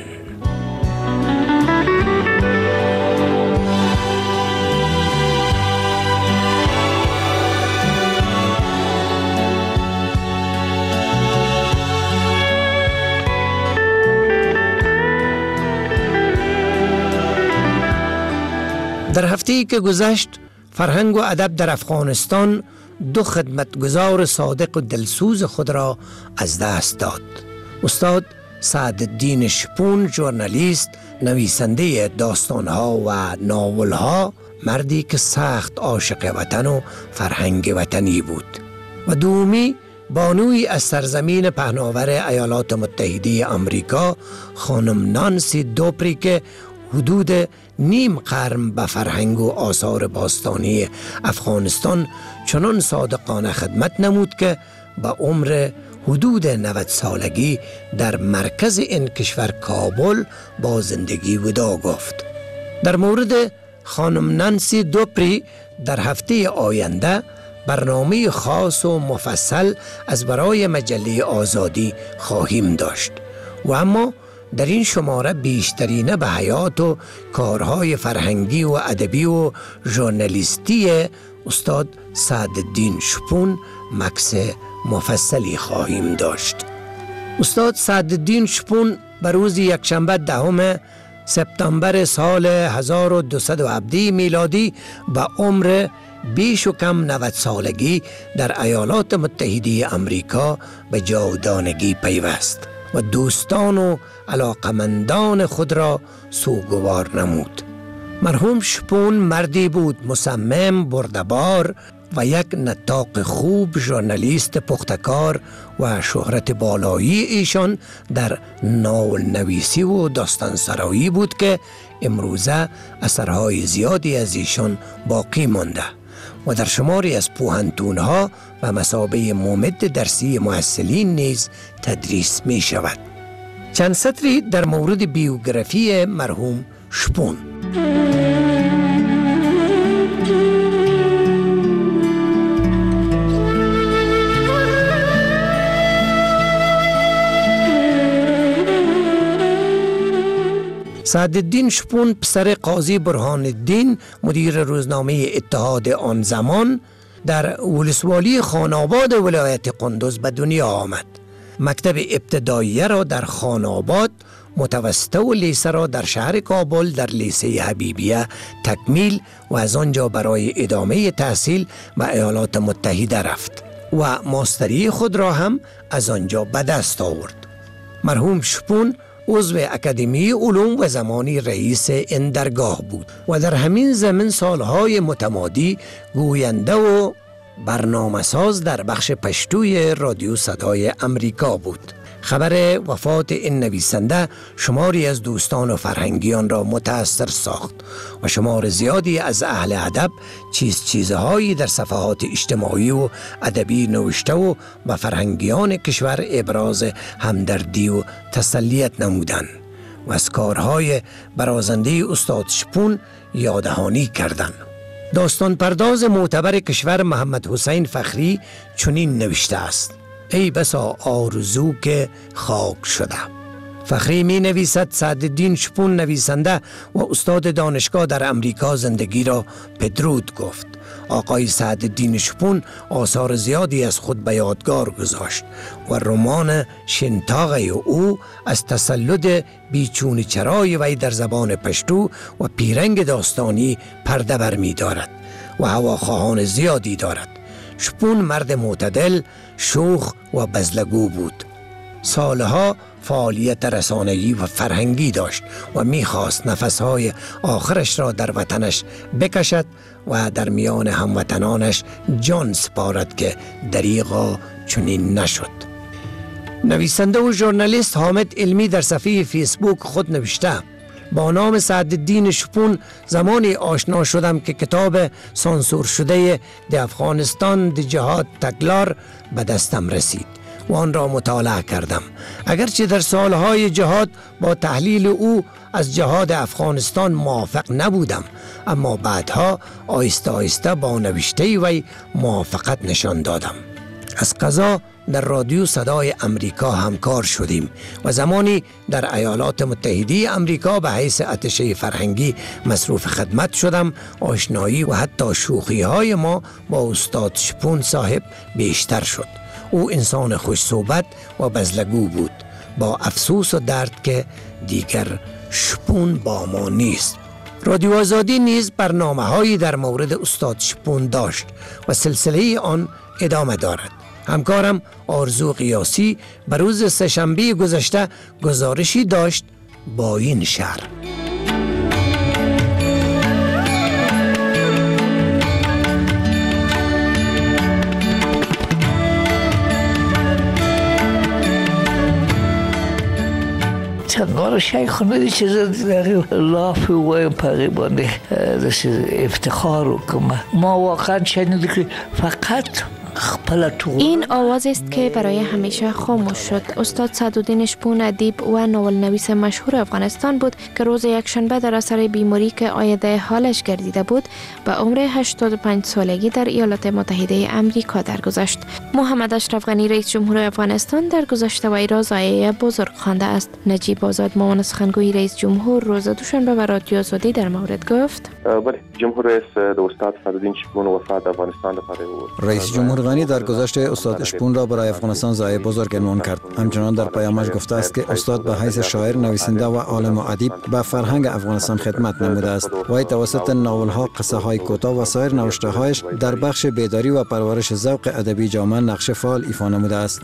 در هفته‌ای که گذشت فرهنگ و ادب در افغانستان دو خدمتگزار صادق و دلسوز خود را از دست داد. استاد سعدالدین شپون، ژورنالیست، نویسنده داستانها و ناولها، مردی که سخت عاشق وطن و فرهنگ وطنی بود، و دومی بانوی از سرزمین پهناور ایالات متحده آمریکا، خانم نانسی دوپری که حدود نیم قرن به فرهنگ و آثار باستانی افغانستان چنان صادقانه خدمت نمود که به عمر حدود 90 سالگی در مرکز این کشور کابل با زندگی وداع گفت. در مورد خانم نانسی دوپری در هفته آینده برنامه خاص و مفصل از برای مجله آزادی خواهیم داشت و اما در این شماره بیشترینه به حیات و کارهای فرهنگی و ادبی و ژورنالیستی استاد سعدالدین شپون مکس مفصلی خواهیم داشت. استاد سعدالدین شپون به روز یکشنبه 10 سپتامبر سال 1217 میلادی به عمر بیش و کم 90 سالگی در ایالات متحده امریکا به جاودانگی پیوست و دوستان و علاقمندان خود را سوگوار نمود. مرحوم شپون مردی بود مصمم، بردبار و یک نطاق خوب، ژورنالیست پختکار و شهرت بالایی ایشان در ناول نویسی و داستان سرایی بود که امروزه اثرهای زیادی از ایشان باقی مانده و در شماری از پوهنتونها و مثابه ممد درسی محصلین نیز تدریس می شود. چند سطری در مورد بیوگرافی مرحوم شپون. سعدالدین شپون پسر قاضی برهان الدین مدیر روزنامه اتحاد آن زمان در ولسوالی خان‌آباد ولایت قندوز به دنیا آمد. مکتب ابتداییه را در خان‌آباد، متوسطه و لیسه را در شهر کابل در لیسه حبیبیه تکمیل و از آنجا برای ادامه تحصیل به ایالات متحده رفت و ماستری خود را هم از آنجا به دست آورد. مرحوم شپون عضو اکادمی علوم و زمانی رئیس این درگاه بود و در همین زمین سالهای متمادی گوینده و برنامه‌ساز در بخش پشتوی رادیو صدای امریکا بود. خبر وفات این نویسنده شماری از دوستان و فرهنگیان را متأثر ساخت و شمار زیادی از اهل ادب چیزهایی در صفحات اجتماعی و ادبی نوشته و به فرهنگیان کشور ابراز همدردی و تسلیت نمودند و از کارهای برازنده استاد شپون یاددهانی کردند. داستان پرداز معتبر کشور محمد حسین فخری چنین نوشته است: ای بسا آرزو که خاک شده. فخری می نویسد سعدالدین شپون نویسنده و استاد دانشگاه در امریکا زندگی را بدرود گفت. آقای سعدالدین شپون آثار زیادی از خود به یادگار گذاشت و رمان شنتاغی او از تسلط بیچون چرای وی در زبان پشتو و پیرنگ داستانی پرده بر می دارد و هواخواهان زیادی دارد. شپون مرد معتدل، شوخ و بزلگو بود. سالها فعالیت رسانه‌ای و فرهنگی داشت و می‌خواست نفسهای آخرش را در وطنش بکشد و در میان هموطنانش جان سپارد که دریغا چنین نشد. نویسنده و ژورنالیست حامد علمی در صفحه فیسبوک خود نوشته: با نام سعدالدین شپون زمانی آشنا شدم که کتاب سانسور شده د افغانستان د جهاد تگلار به دستم رسید و آن را مطالعه کردم. اگرچه در سالهای جهاد با تحلیل او از جهاد افغانستان موافق نبودم، اما بعدها آهسته آهسته با نوشته وی موافقت نشان دادم. از قضا در رادیو صدای امریکا همکار شدیم و زمانی در ایالات متحده امریکا به حیث اتشه فرهنگی مصروف خدمت شدم. آشنایی و حتی شوخی های ما با استاد شپون صاحب بیشتر شد. او انسان خوش صحبت و بزلگو بود، با افسوس و درد که دیگر شپون با ما نیست. رادیو آزادی نیز برنامه‌هایی در مورد استاد شپون داشت و سلسله آن ادامه دارد. همکارم آرزو قیاسی به روز سه‌شنبه گذشته گزارشی داشت با این شعر: چنگار شیخ ندی چیز لافی و پقیبانده افتخار کنم. ما واقعا شنیدیم که فقط این آواز است که برای همیشه خاموش شد. استاد سعدالدین شپون ادیب و ناول نویس مشهور افغانستان بود که روز یکشنبه در اثر بیماری که عایده حالش گردیده بود به عمر 85 سالگی در ایالات متحده امریکا درگذشت. محمد اشرف غنی رئیس جمهور افغانستان در گذشته وی را ضایعه بزرگ خوانده است. نجیب آزاد معاون سخنگوی رئیس جمهور روز دوشنبه به رادیو آزادی در مورد گفت: جمهور رئیس استاد سعدالدین شپون وفات افغانستان رئیس جمهور غنی در گذشته استاد شپون را برای افغانستان ضایعه بزرگ عنوان کرد. همچنان در پیامش گفته است که استاد به حیث شاعر، نویسنده و عالم و ادیب به فرهنگ افغانستان خدمت نموده است. وی توسط ناول‌ها، قصه‌های کوتاه و سایر نوشته‌هایش در بخش بیداری و پرورش ذوق ادبی جامعه نقش فعال ایفا نموده است.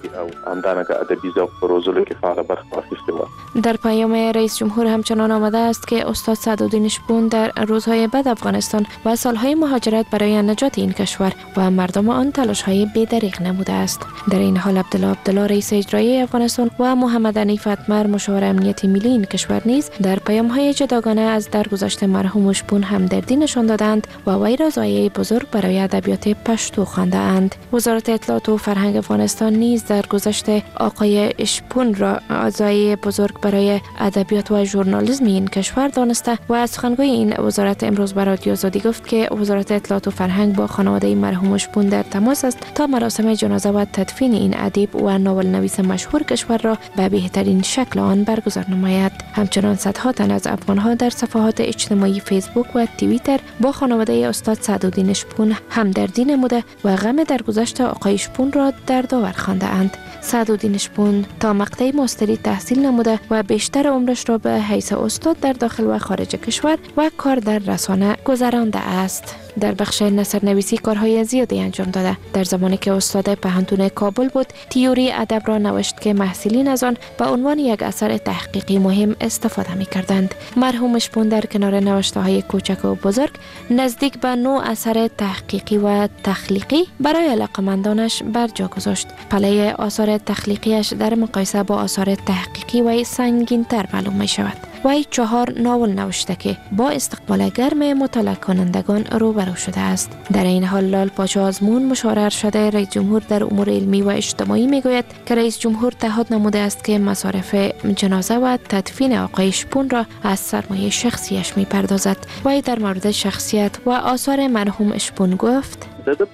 در پیام رئیس جمهور همچنان آمده است که استاد سعدالدین شپون در روزهای بعد افغانستان و سالهای مهاجرت برای نجات این کشور و مردم آن تلاش‌های بی‌دریغ نموده است. در این حال عبدالله رئیس اجرایی افغانستان و محمد حنیف اتمر مشاور امنیت ملی این کشور نیز در پیام‌های جداگانه از درگذشت مرحوم شپون همدردی نشان دادند و وی را ضایعه بزرگ برای ادبیات پشتو خوانده‌اند. وزارت اطلاعات و فرهنگ افغانستان نیز در گذشته آقای شپون را ضایعه بزرگ برای ادبیات و ژورنالیسم این کشور دانسته و از سخنگوی این وزارت امروز به رادیو آزادی گفت که وزارت اطلاعات و فرهنگ با خانواده مرحوم شپون در تماس است تا مراسم جنازه و تدفین این ادیب و ناول نویس مشهور کشور را به بهترین شکل آن برگزار نماید. همچنان صدها تن از افغان‌ها در صفحات اجتماعی فیسبوک و توییتر با خانواده استاد سعدالدین شپون همدردی نموده و غم درگذشت آقای شپون را در داور خوانده اند. سعدالدین شپون تا مقطع ماستری تحصیل نموده و بیشتر عمرش را به حیث استاد در داخل و خارج کشور و کار در رسانه گذرانده است. در بخش نثرنویسی کارهای زیادی انجام داده. در زمانی که استاد پهنتون کابل بود، تئوری ادب را نوشت که محصلین از آن به عنوان یک اثر تحقیقی مهم استفاده می‌کردند. مرحوم شپون در کنار نوشته‌های کوچک و بزرگ نزدیک به 9 اثر تحقیقی و تخلیقی برای علاقه‌مندانش بر جا گذاشت. پله آثار تخلیقیش در مقایسه با آثار تحقیقی و سنگین‌تر معلوم می‌شود. وی 4 ناول نوشته که با استقبال گرم مطالعه کنندگان روبرو شده است. در این حال لال پاشا آزمون مشاور ارشد رئیس جمهور در امور علمی و اجتماعی میگوید که رئیس جمهور تعهد نموده است که مصارف جنازه و تدفین آقای شپون را از سرمایه شخصیش میپردازد. وی در مورد شخصیت و آثار مرحوم شپون گفت: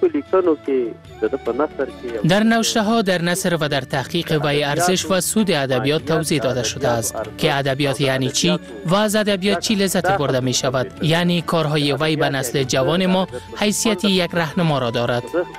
در نوشته‌ها در نثر و در تحقیق وی ارزش و سود ادبیات توضیح داده شده است که ادبیات یعنی چی و از ادبیات چی لذت برده می شود. یعنی کارهای وی به نسل جوان ما حیثیت یک راهنما را دارد.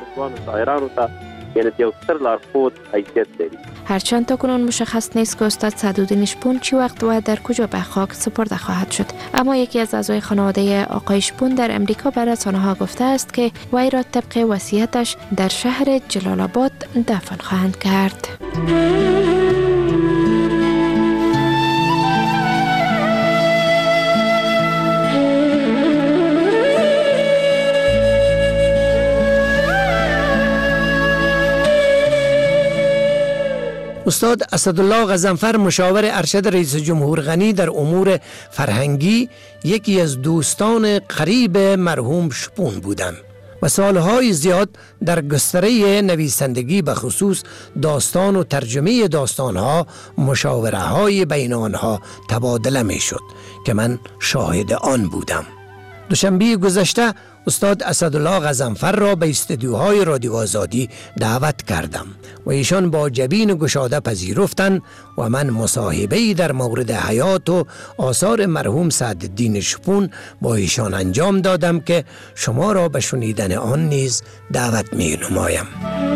هرچند تاکنون مشخص نیست که استاد سعدالدین شپون چی وقت و در کجا به خاک سپرده خواهد شد، اما یکی از اعضای خانواده آقای شپون در امریکا به رسانه‌ها گفته است که وی را طبق وصیتش در شهر جلال آباد دفن خواهند کرد. استاد اسدالله غضنفر مشاور ارشد رئیس جمهور غنی در امور فرهنگی یکی از دوستان قریب مرحوم شپون بودند و سالهای زیاد در گستره نویسندگی به خصوص داستان و ترجمه داستانها مشاوره های بین آنها تبادله می شد که من شاهد آن بودم. دوشنبه گذشته استاد اسدالله غضنفر را به استودیوهای رادیو آزادی دعوت کردم و ایشان با جبین گشاده پذیرفتند و من مصاحبه‌ای در مورد حیات و آثار مرحوم سعدالدین شپون با ایشان انجام دادم که شما را به شنیدن آن نیز دعوت می نمایم.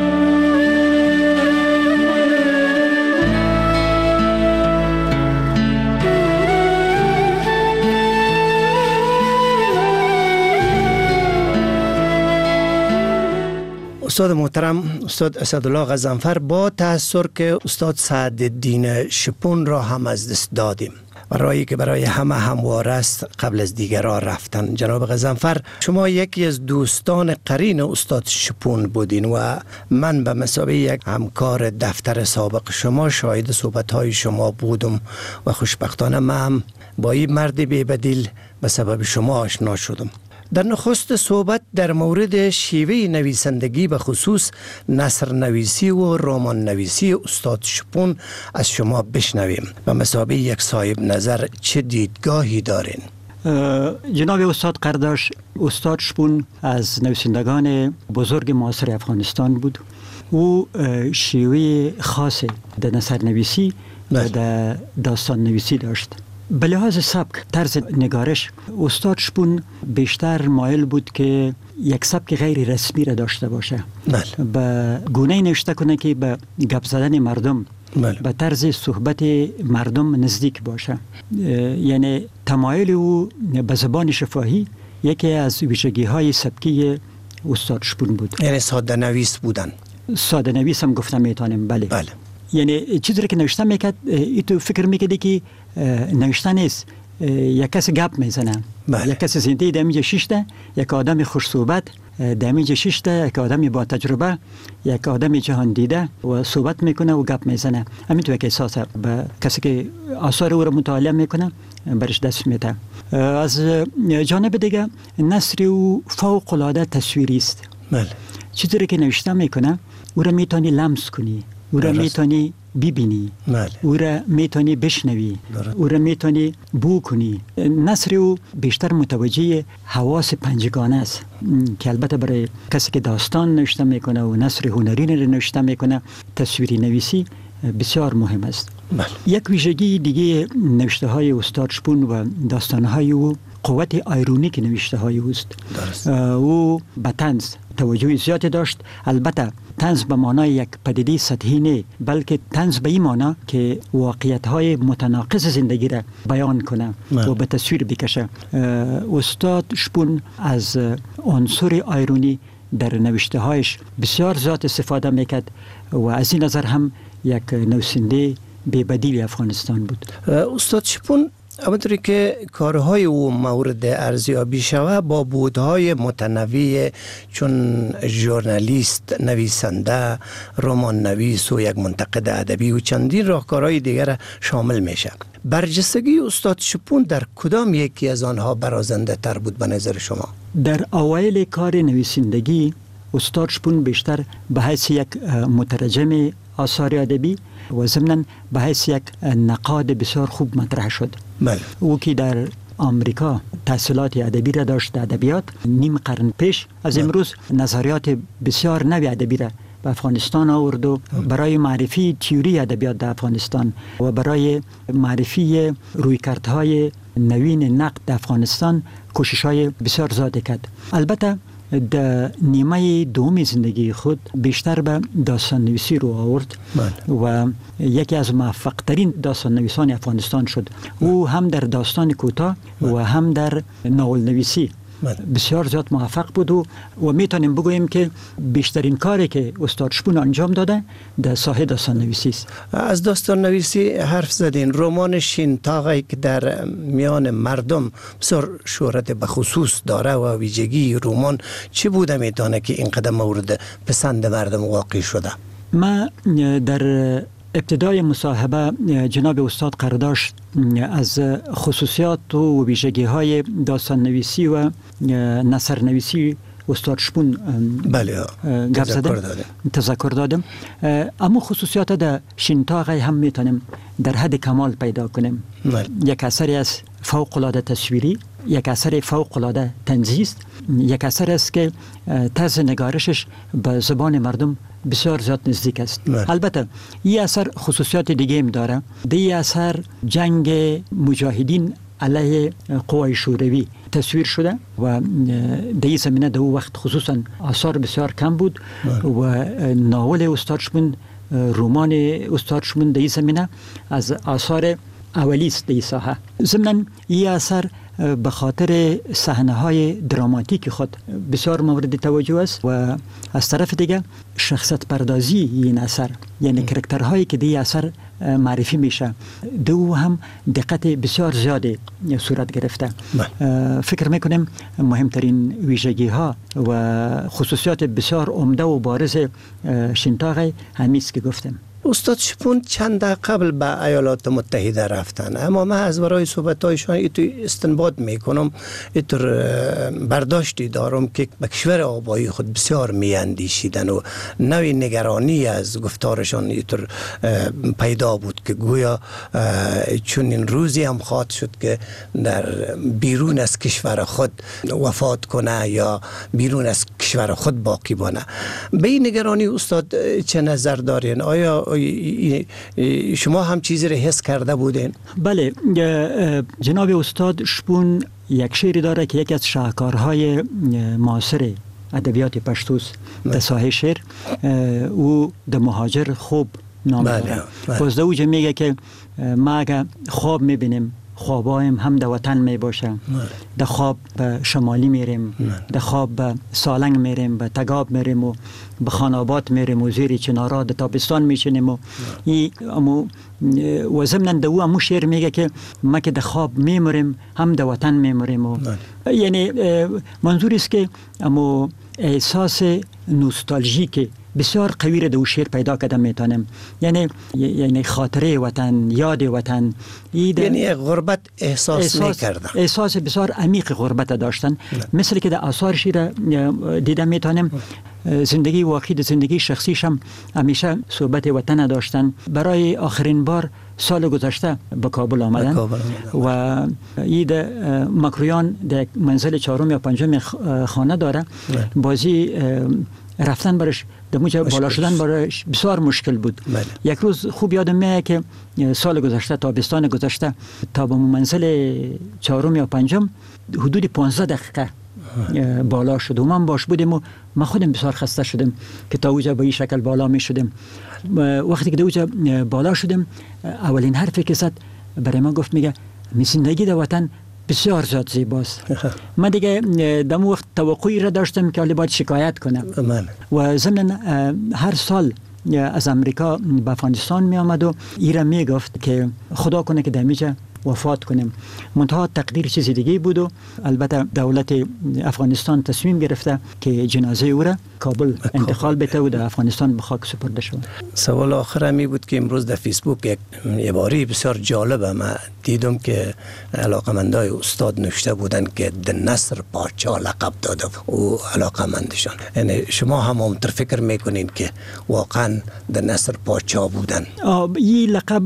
استاد محترم، استاد اسدالله غضنفر، با تأثیر که استاد سعدالدین شپون را هم از دست دادیم و راهی که برای همه هموار است قبل از دیگران رفتن. جناب غضنفر، شما یکی از دوستان قرین استاد شپون بودین و من به مثابه یک همکار دفتر سابق شما شاهد صحبت‌های شما بودم و خوشبختانه من هم با این مرد بی‌بدیل به سبب شما آشنا شدم. در نخست صحبت در مورد شیوه نویسندگی به خصوص نثر نویسی و رمان نویسی استاد شپون از شما بشنویم. به مثابه یک صاحب نظر چه دیدگاهی دارین؟ جناب استاد قرداش، استاد شپون از نویسندگان بزرگ معاصر افغانستان بود. او شیوه خاص در نثر نویسی و در داستان نویسی داشت. به لحاظ سبک، طرز نگارش، استاد شپون بیشتر مایل بود که یک سبک غیر رسمی را داشته باشه. به گونه نوشته کنه که به گپ زدن مردم، به طرز صحبت مردم نزدیک باشه. یعنی تمایل او به زبان شفاهی یکی از ویژگی های سبکی استاد شپون بود. یعنی ساده نویس بودن. ساده نویس هم گفتم میتونیم. بله. یعنی چیزی که نوشته میکرد، ای تو فکر میکردی که نوشته نیست، یک کس گپ میزنه. یک کس زنده دمیج شیشته، یک آدم خوش صحبت دمیج شیشته، یک آدم با تجربه، یک آدم جهان دیده و صحبت میکنه و گپ میزنه. همینطور که احساسه به کسی که آثار او را مطالعه میکنه برش دست میده. از جانب دیگه نثر او فوق العاده تصویری است. چیزی که نوشته میکنه او را میتونی لمس کنی، او را میتونی ببینی، او را میتونی بشنوی، او را میتونی بو کنی. نثر او بیشتر متوجه حواس پنجگانه است که البته برای کسی که داستان نوشته میکنه و نثر هنری نوشته میکنه، تصویری نویسی بسیار مهم است. یک ویژگی دیگه نوشته های استاد شپون و داستان های او قوت آیرونیک نوشته های اوست. او به طنز توجه زیادی داشت. البته طنز به معنای یک پدیده سطحی نه، بلکه طنز به این معنی که واقعیت های متناقض زندگی را بیان کنه و به تصویر بکشه. استاد شپون از عنصر آیرونی در نوشته هایش بسیار زیاد استفاده میکرد و از این نظر هم یک نویسنده بی‌بدیل افغانستان بود. استاد شپون همونطوری که کارهای او مورد ارزیابی شود با بودهای متنوع چون ژورنالیست، نویسنده، رمان نویس و یک منتقد ادبی و چندین راهکارهای دیگر شامل میشه. برجستگی استاد شپون در کدام یکی از آنها برازنده تر بود به نظر شما؟ در اوایل کار نویسندگی استاد شپون بیشتر به حیث یک مترجم آثار ادبی و ضمناً به حیث یک نقاد بسیار خوب مطرح شد. او که در آمریکا تحصیلات ادبی را داشت، ادبیات، نیم قرن پیش از امروز نظریات بسیار نوی ادبی را به افغانستان آورد و برای معرفی تئوری ادبیات در افغانستان و برای معرفی رویکردهای نوین نقد در افغانستان کوشش‌های بسیار زیادی کرد. البته در نیمه دوم زندگی خود بیشتر به داستان نویسی رو آورد و یکی از موفق ترین داستان نویسان افغانستان شد. او هم در داستان کوتاه و هم در ناول نویسی بسیار زیاد موفق بود و میتونیم بگوییم که بیشترین کاری که استاد شپون انجام داده در ساحه داستان نویسی است. از داستان نویسی حرف زدین. رمان شینتاغی که در میان مردم بسیار شهرت به خصوص داره و ویژگی رمان چی بوده میتونه که اینقدر مورد پسند مردم واقع شده؟ ما در ابتدای مصاحبه جناب استاد قرداش از خصوصیات و ویژگی های داستان نویسی و نثر نویسی استاد شپون تذکر دادم. اما خصوصیات در شینتاغ هم میتونیم در حد کمال پیدا کنیم. یک اثری از فوق العاده تصویری، یک اثر فوق العاده طنزی است، یک اثر است که طرز نگارشش به زبان مردم بسیار زیاد نزدیک است. البته این اثر خصوصیات دیگه هم داره. این اثر جنگ مجاهدین علیه قوای شوروی تصویر شده و در این زمینه در وقت خصوصا آثار بسیار کم بود و ناول استاد شپون، رمان استاد شپون در این زمینه از آثار اولی است در این ساحه. ضمناً این اثر به خاطر صحنه‌های دراماتیک خود بسیار مورد توجه است و از طرف دیگه شخصیت پردازی این اثر، یعنی کرکترهایی که در اثر معرفی میشه، دو هم دقت بسیار زیادی صورت گرفته. فکر میکنم مهمترین ویژگی ها و خصوصیات بسیار عمده و بارز شینتاغ همیست که گفتم. استاد شپون چند قبل به ایالات متحده رفتن، اما من از برای صحبت‌هایشان ایتو استنباط میکنم، ایتر برداشتی دارم که به کشور آبایی خود بسیار میاندیشیدن و نوعی نگرانی از گفتارشان ایتر پیدا بود که گویا چون این روزی هم خواهد شد که در بیرون از کشور خود وفات کنه یا بیرون از کشور خود باقی بانه. به این نگرانی استاد چه نظر دارین؟ آیا شما هم چیزی را حس کرده بودین؟ بله، جناب استاد شپون یک شعری داره که یکی از شاهکارهای معاصر ادبیات پشتوست در ساحه شعر او د مهاجر خوب نام داره. پس اوجه میگه که ما اگه خواب میبینیم خوابایم هم در وطن می باشه، در خواب به شمالی میریم، در خواب به سالنگ میریم، به تگاب میریم و به خانابات میریم و زیر چنارا در تابستان میشینیم و ضمن او همو شعر میگه که ما که در خواب میمریم هم در وطن میمریم و یعنی منظور است که امو احساس نوستالژیک بسیار قوی را در شعر پیدا کرده میتونم، یعنی خاطره وطن، یاد وطن، یعنی غربت احساس میکردن، احساس بسیار عمیق غربت داشتن. مثل که در آثار شعر دیده میتونم زندگی واقعی، زندگی شخصیش هم همیشه صحبت وطن داشتن. برای آخرین بار سال گذشته به کابل آمدن و اید مکرویان در منزل 4 یا 5 خانه داره. بازی رفتن برش دموجه بالا شدن برش بسیار مشکل بود. یک روز خوب یادم میاد که سال گذشته، تابستان گذشته، تا به منزل 4 یا 5 حدود 15 دقیقه بالا شد و من باش بودیم و من خودم بسیار خسته شدم که تا اوجه به این شکل بالا می شدم. وقتی که اوجه بالا شدم اولین حرفی که زد برای من گفت، میگه زندگی در وطن بسیار زیاد زیباست. من دیگه دم وقت توقعی را داشتم که حالی باید شکایت کنم و ضمن هر سال از امریکا به افغانستان می آمد و ایران می گفت که خدا کنه که دمیجه وفات کنیم. منتها تقدیر چیزی دیگه بود و البته دولت افغانستان تصمیم گرفته که جنازه او را کابل انتقال بده و در افغانستان به خاک سپرده شد. سوال آخر می بود که امروز در فیسبوک یک عباره بسیار جالبه من دیدم که علاقمندای استاد نوشته بودن که د نصر پادشاه لقب داده و علاقمندشان. یعنی شما هم همونطور فکر میکنین که واقعا د نصر پادشاه بودن؟ این لقب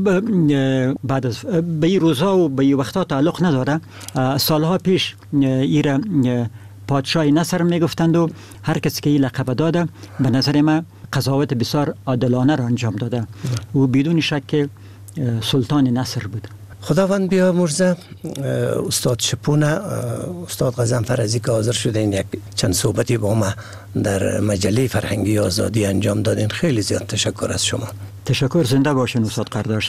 بعد از به این روزا و به این وقتا تعلق نداره. سالها پیش ایره پادشاه نصر میگفتند و هر کسی که این لقب داده به نظر من قضاوت بسیار عادلانه را انجام داده و بدون شک سلطان نصر بود. خداوند بیامرزه استاد شپون. استاد غضنفر از که حاضر شدین یک چند صحبتی با ما در مجله فرهنگی آزادی انجام دادین، خیلی زیاد تشکر از شما. تشکر. زنده باشین استاد قرداش.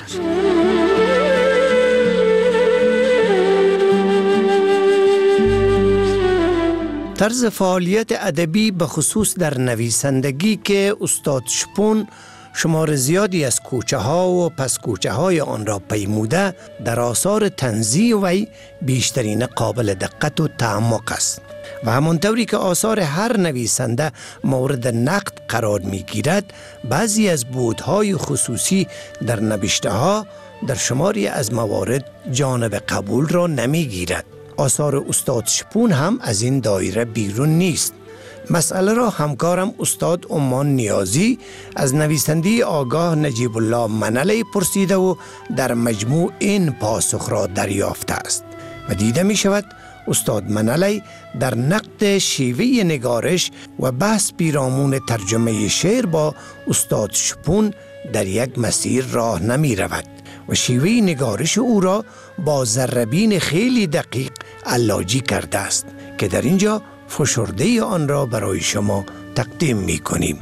طرز فعالیت ادبی به خصوص در نویسندگی که استاد شپون شمار زیادی از کوچه ها و پس کوچه های آن را پیموده در آثار طنزی وی بیشترین قابل دقت و تعمق است و همانطوری که آثار هر نویسنده مورد نقد قرار می گیرد، بعضی از بودهای خصوصی در نوشته ها در شماری از موارد جانب قبول را نمی گیرد. آثار استاد شپون هم از این دایره بیرون نیست. مسئله را همکارم استاد امان نیازی از نویسنده آگاه نجیب الله منلی پرسیده و در مجموع این پاسخ را دریافته است و دیده می شود استاد منلی در نقد شیوه نگارش و بحث پیرامون ترجمه شعر با استاد شپون در یک مسیر راه نمی رود و شیوه نگارش او را با ذره‌بین خیلی دقیق علاجی کرده است که در اینجا فشرده آن را برای شما تقدیم می کنیم.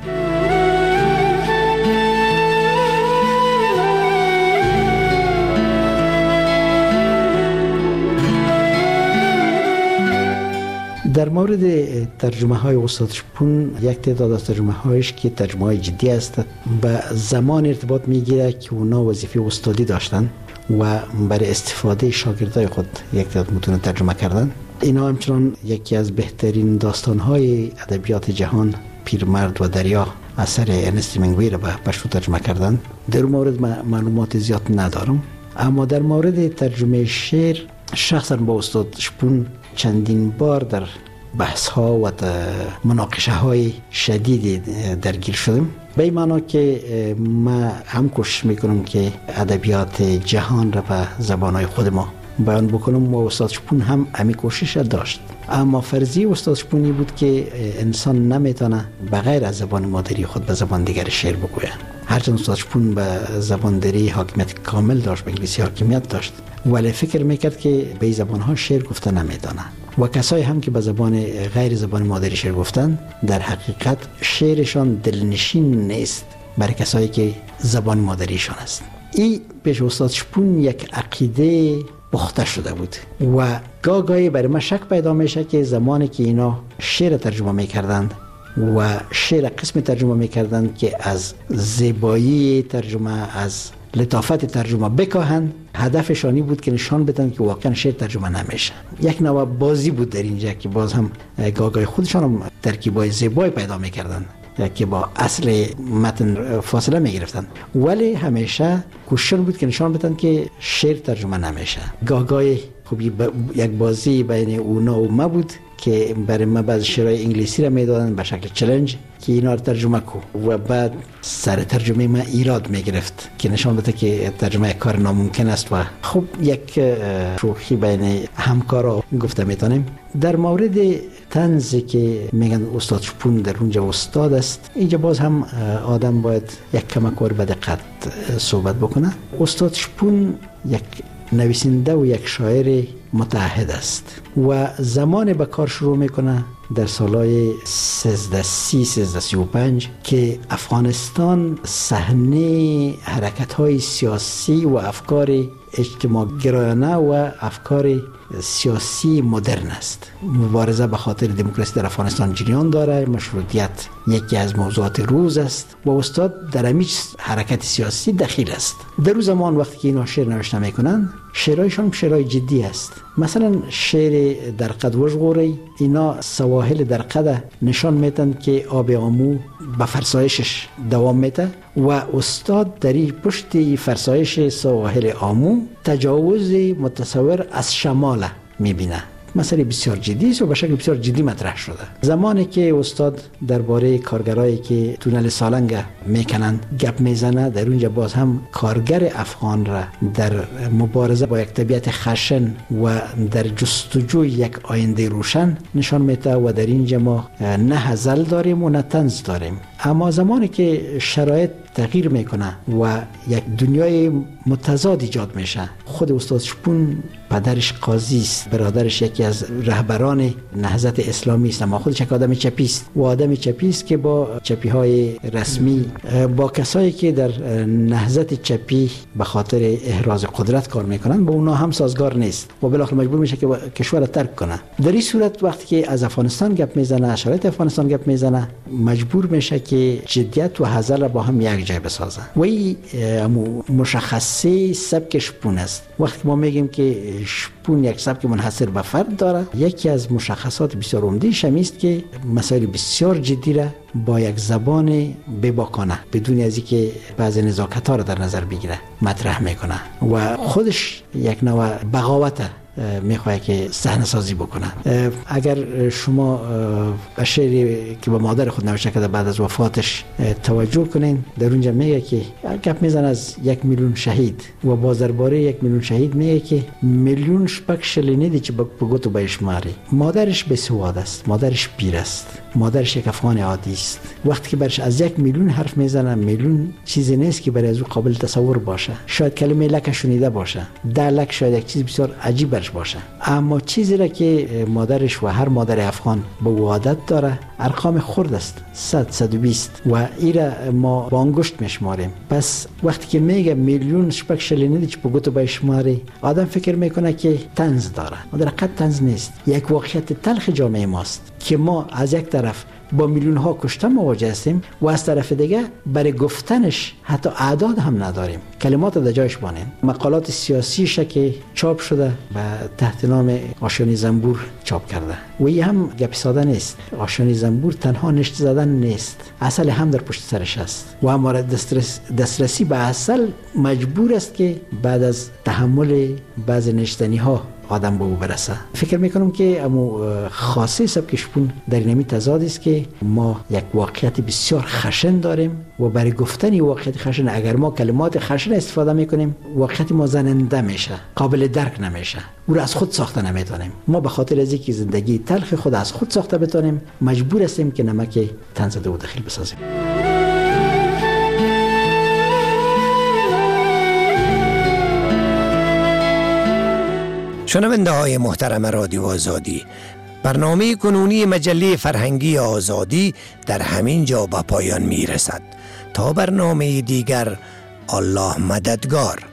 در مورد ترجمه های استاد شپون، یک تعداد از ترجمه هایش که ترجمه های جدی است به زمان ارتباط میگیره که اونا وظیفه استادی داشتن و برای استفاده شاگردای خود یک تعداد متون ترجمه کردن. اینا همچنان یکی از بهترین داستان های ادبیات جهان، پیرمرد و دریا، اثر ارنست همینگوی را به پشتو ترجمه کردن در مورد معلومات زیاد ندارم، اما در مورد ترجمه شعر شخصا با استاد شپون چندین بار در بحث ها و مناقشه های شدیدی درگیر شدم، به این معنا که ما هم کوشش میکنم که ادبیات جهان را به زبان های خود ما بیان بکنم و استاد شپون هم همین کوشش داشت. اما فرضی استاد شپونی بود که انسان نمیتونه بغیر از زبان مادری خود به زبان دیگر شعر بگوید. هرچند استاد شپون به زبان دری حاکمیت کامل داشت، به انگلیسی حاکمیت داشت، ولی فکر میکرد که به زبان ها شعر گفته نمیدانه و کسایی هم که به زبان غیر زبان مادری شعر گفتن در حقیقت شعرشان دلنشین نیست برای کسایی که زبان مادریشان است. این پیش استاد شپون یک عقیده پخته شده بود و گاهی برای من شک پیدا میشه که زمانی که اینا شعر ترجمه میکردند و شعر قسم ترجمه میکردند که از زیبایی ترجمه، از لطافت ترجمه بکاهند، هدفشانی بود که نشان بدن که واقعا شعر ترجمه نمیشه. یک نوع بازی بود در اینجا که باز هم گاهی خودشان هم ترکیبای زیبایی پیدا میکردن که با اصل متن فاصله میگرفتن، ولی همیشه کوشش بود که نشان بدن که شعر ترجمه نمیشه. گاهی خب یک بازی بین اونا و ما بود که برای ما بعض شعرهای انگلیسی را میدادن به شکل چالش که اینا رو ترجمه کو و بعد سر ترجمه ما ایراد میگرفت که نشان بده که ترجمه کار ناممکن است و خب یک شوخی بین همکارا گفته میتونیم. در مورد طنزی که میگن استاد شپون در اونجا استاد است، اینجا باز هم آدم باید یک کمک به دقت صحبت بکنه. استاد شپون یک نویسنده و یک شاعر متعهد است و زمان به کار شروع میکنه در سالهای 1335 که افغانستان صحنه حرکت‌های سیاسی و افکار اجتماع گرایانه و افکار سیاسی مدرن است. مبارزه به خاطر دموکراسی در افغانستان جریان داره، مشروطیت یکی از موضوعات روز است و استاد در همین حرکت سیاسی دخیل است. در اون زمان وقتی که اینا شعر نوشته میکنن، شعرهایشان شعرهای جدی است. مثلا شعر در قد وژغوری، اینا سواحل در قد نشان میدن که آب آمو به فرسایشش دوام میده و استاد در پشت فرسایش سواحل آمو تجاوز متصور از شمال میبینه. مسئله بسیار جدی است و به شکل بسیار جدی مطرح شده. زمانی که استاد درباره کارگرایی که تونل سالنگ میکنند گپ میزنه، در اونجا باز هم کارگر افغان را در مبارزه با یک طبیعت خشن و در جستجوی یک آینده روشن نشان میده و در اینجا ما نه هزل داریم و نه طنز داریم. اما زمانی که شرایط تغییر میکنه و یک دنیای متضاد ایجاد میشه، خود استاد شپون پدرش قاضی است، برادرش یکی از رهبران نهضت اسلامی است، اما خودش یک آدم چپی است و آدم چپی است که با چپی های رسمی، با کسایی که در نهضت چپی به خاطر احراز قدرت کار میکنن با اونا هم سازگار نیست و بالاخره مجبور میشه که کشور را ترک کنه. در این صورت وقتی که از افغانستان گپ میزنه، شرایط افغانستان گپ میزنه، مجبور میشه که جدیت و هزل را با هم یک جای بسازه و این مشخصه سبک شپون است. وقتی ما میگیم که شپون یک سبک منحصر به فرد داره، یکی از مشخصات بسیار عمده‌اش است که مسائل بسیار جدی را با یک زبان بباکانه بدون از اینکه بعضی نزاکت‌ها را در نظر بگیره مطرح میکنه و خودش یک نوع بغاوت میخواه که صحنه سازی بکنه. اگر شما به شعری که با مادر خود نوشته کرده بعد از وفاتش توجه کنین، در اونجا میگه که گپ میزن از 1 میلیون شهید و باز درباره 1 میلیون شهید میگه که میلیون شپک شلینیدی که بگوتو بایشماری. مادرش بسواد است، مادرش پیر است، مادرش یک افغان عادی است. وقتی که برش از 1 میلیون حرف میزنه، میلیون چیزی نیست که برای از او قابل تصور باشه. شاید کلمه لک شنیده باشه، 10 لک شاید یک چیز بسیار عجیب برش باشه، اما چیزی را که مادرش و هر مادر افغان به عادت داره ارقام خرد است، 100 120 و ایرا ما با انگشت میشماریم. پس وقتی که میگه میلیون شپک شلینیدی که بگوتو بایشماری، آدم فکر میکنه که طنز داره، در حقیقت طنز نیست. یک واقعیت تلخ جامعه ماست که ما از یک طرف با میلیون ها کشته مواجه هستیم و از طرف دیگه برای گفتنش حتی اعداد هم نداریم، کلمات در جایش بانیم. مقالات سیاسی که چاپ شده و تحت نام آشیانه زنبور چاپ چاپ کرده و این هم گپ ساده نیست. آشانی زنبور تنها نشت زدن نیست، اصل هم در پشت سرش است و اما دسترسی به اصل مجبور است که بعد از تحمل بعض نشتنی ها آدم به او برسه. فکر میکنم که امو خاصه سبک شپون در اینمی تضاد است که ما یک واقعیت بسیار خشن داریم و برای گفتن واقعیت خشن اگر ما کلمات خشن استفاده میکنیم واقعیت ما زننده میشه، قابل درک نمیشه، او را از خود ساخته نمیتونیم. ما به خاطر از اینکه زندگی تلخ خود از خود ساخته بتونیم مجبور هستیم که نمک تنزده و داخل بسازیم. شنونده های محترم رادیو آزادی، برنامه کنونی مجله فرهنگی آزادی در همین جا به پایان می رسد. تا برنامه دیگر، الله مددگار.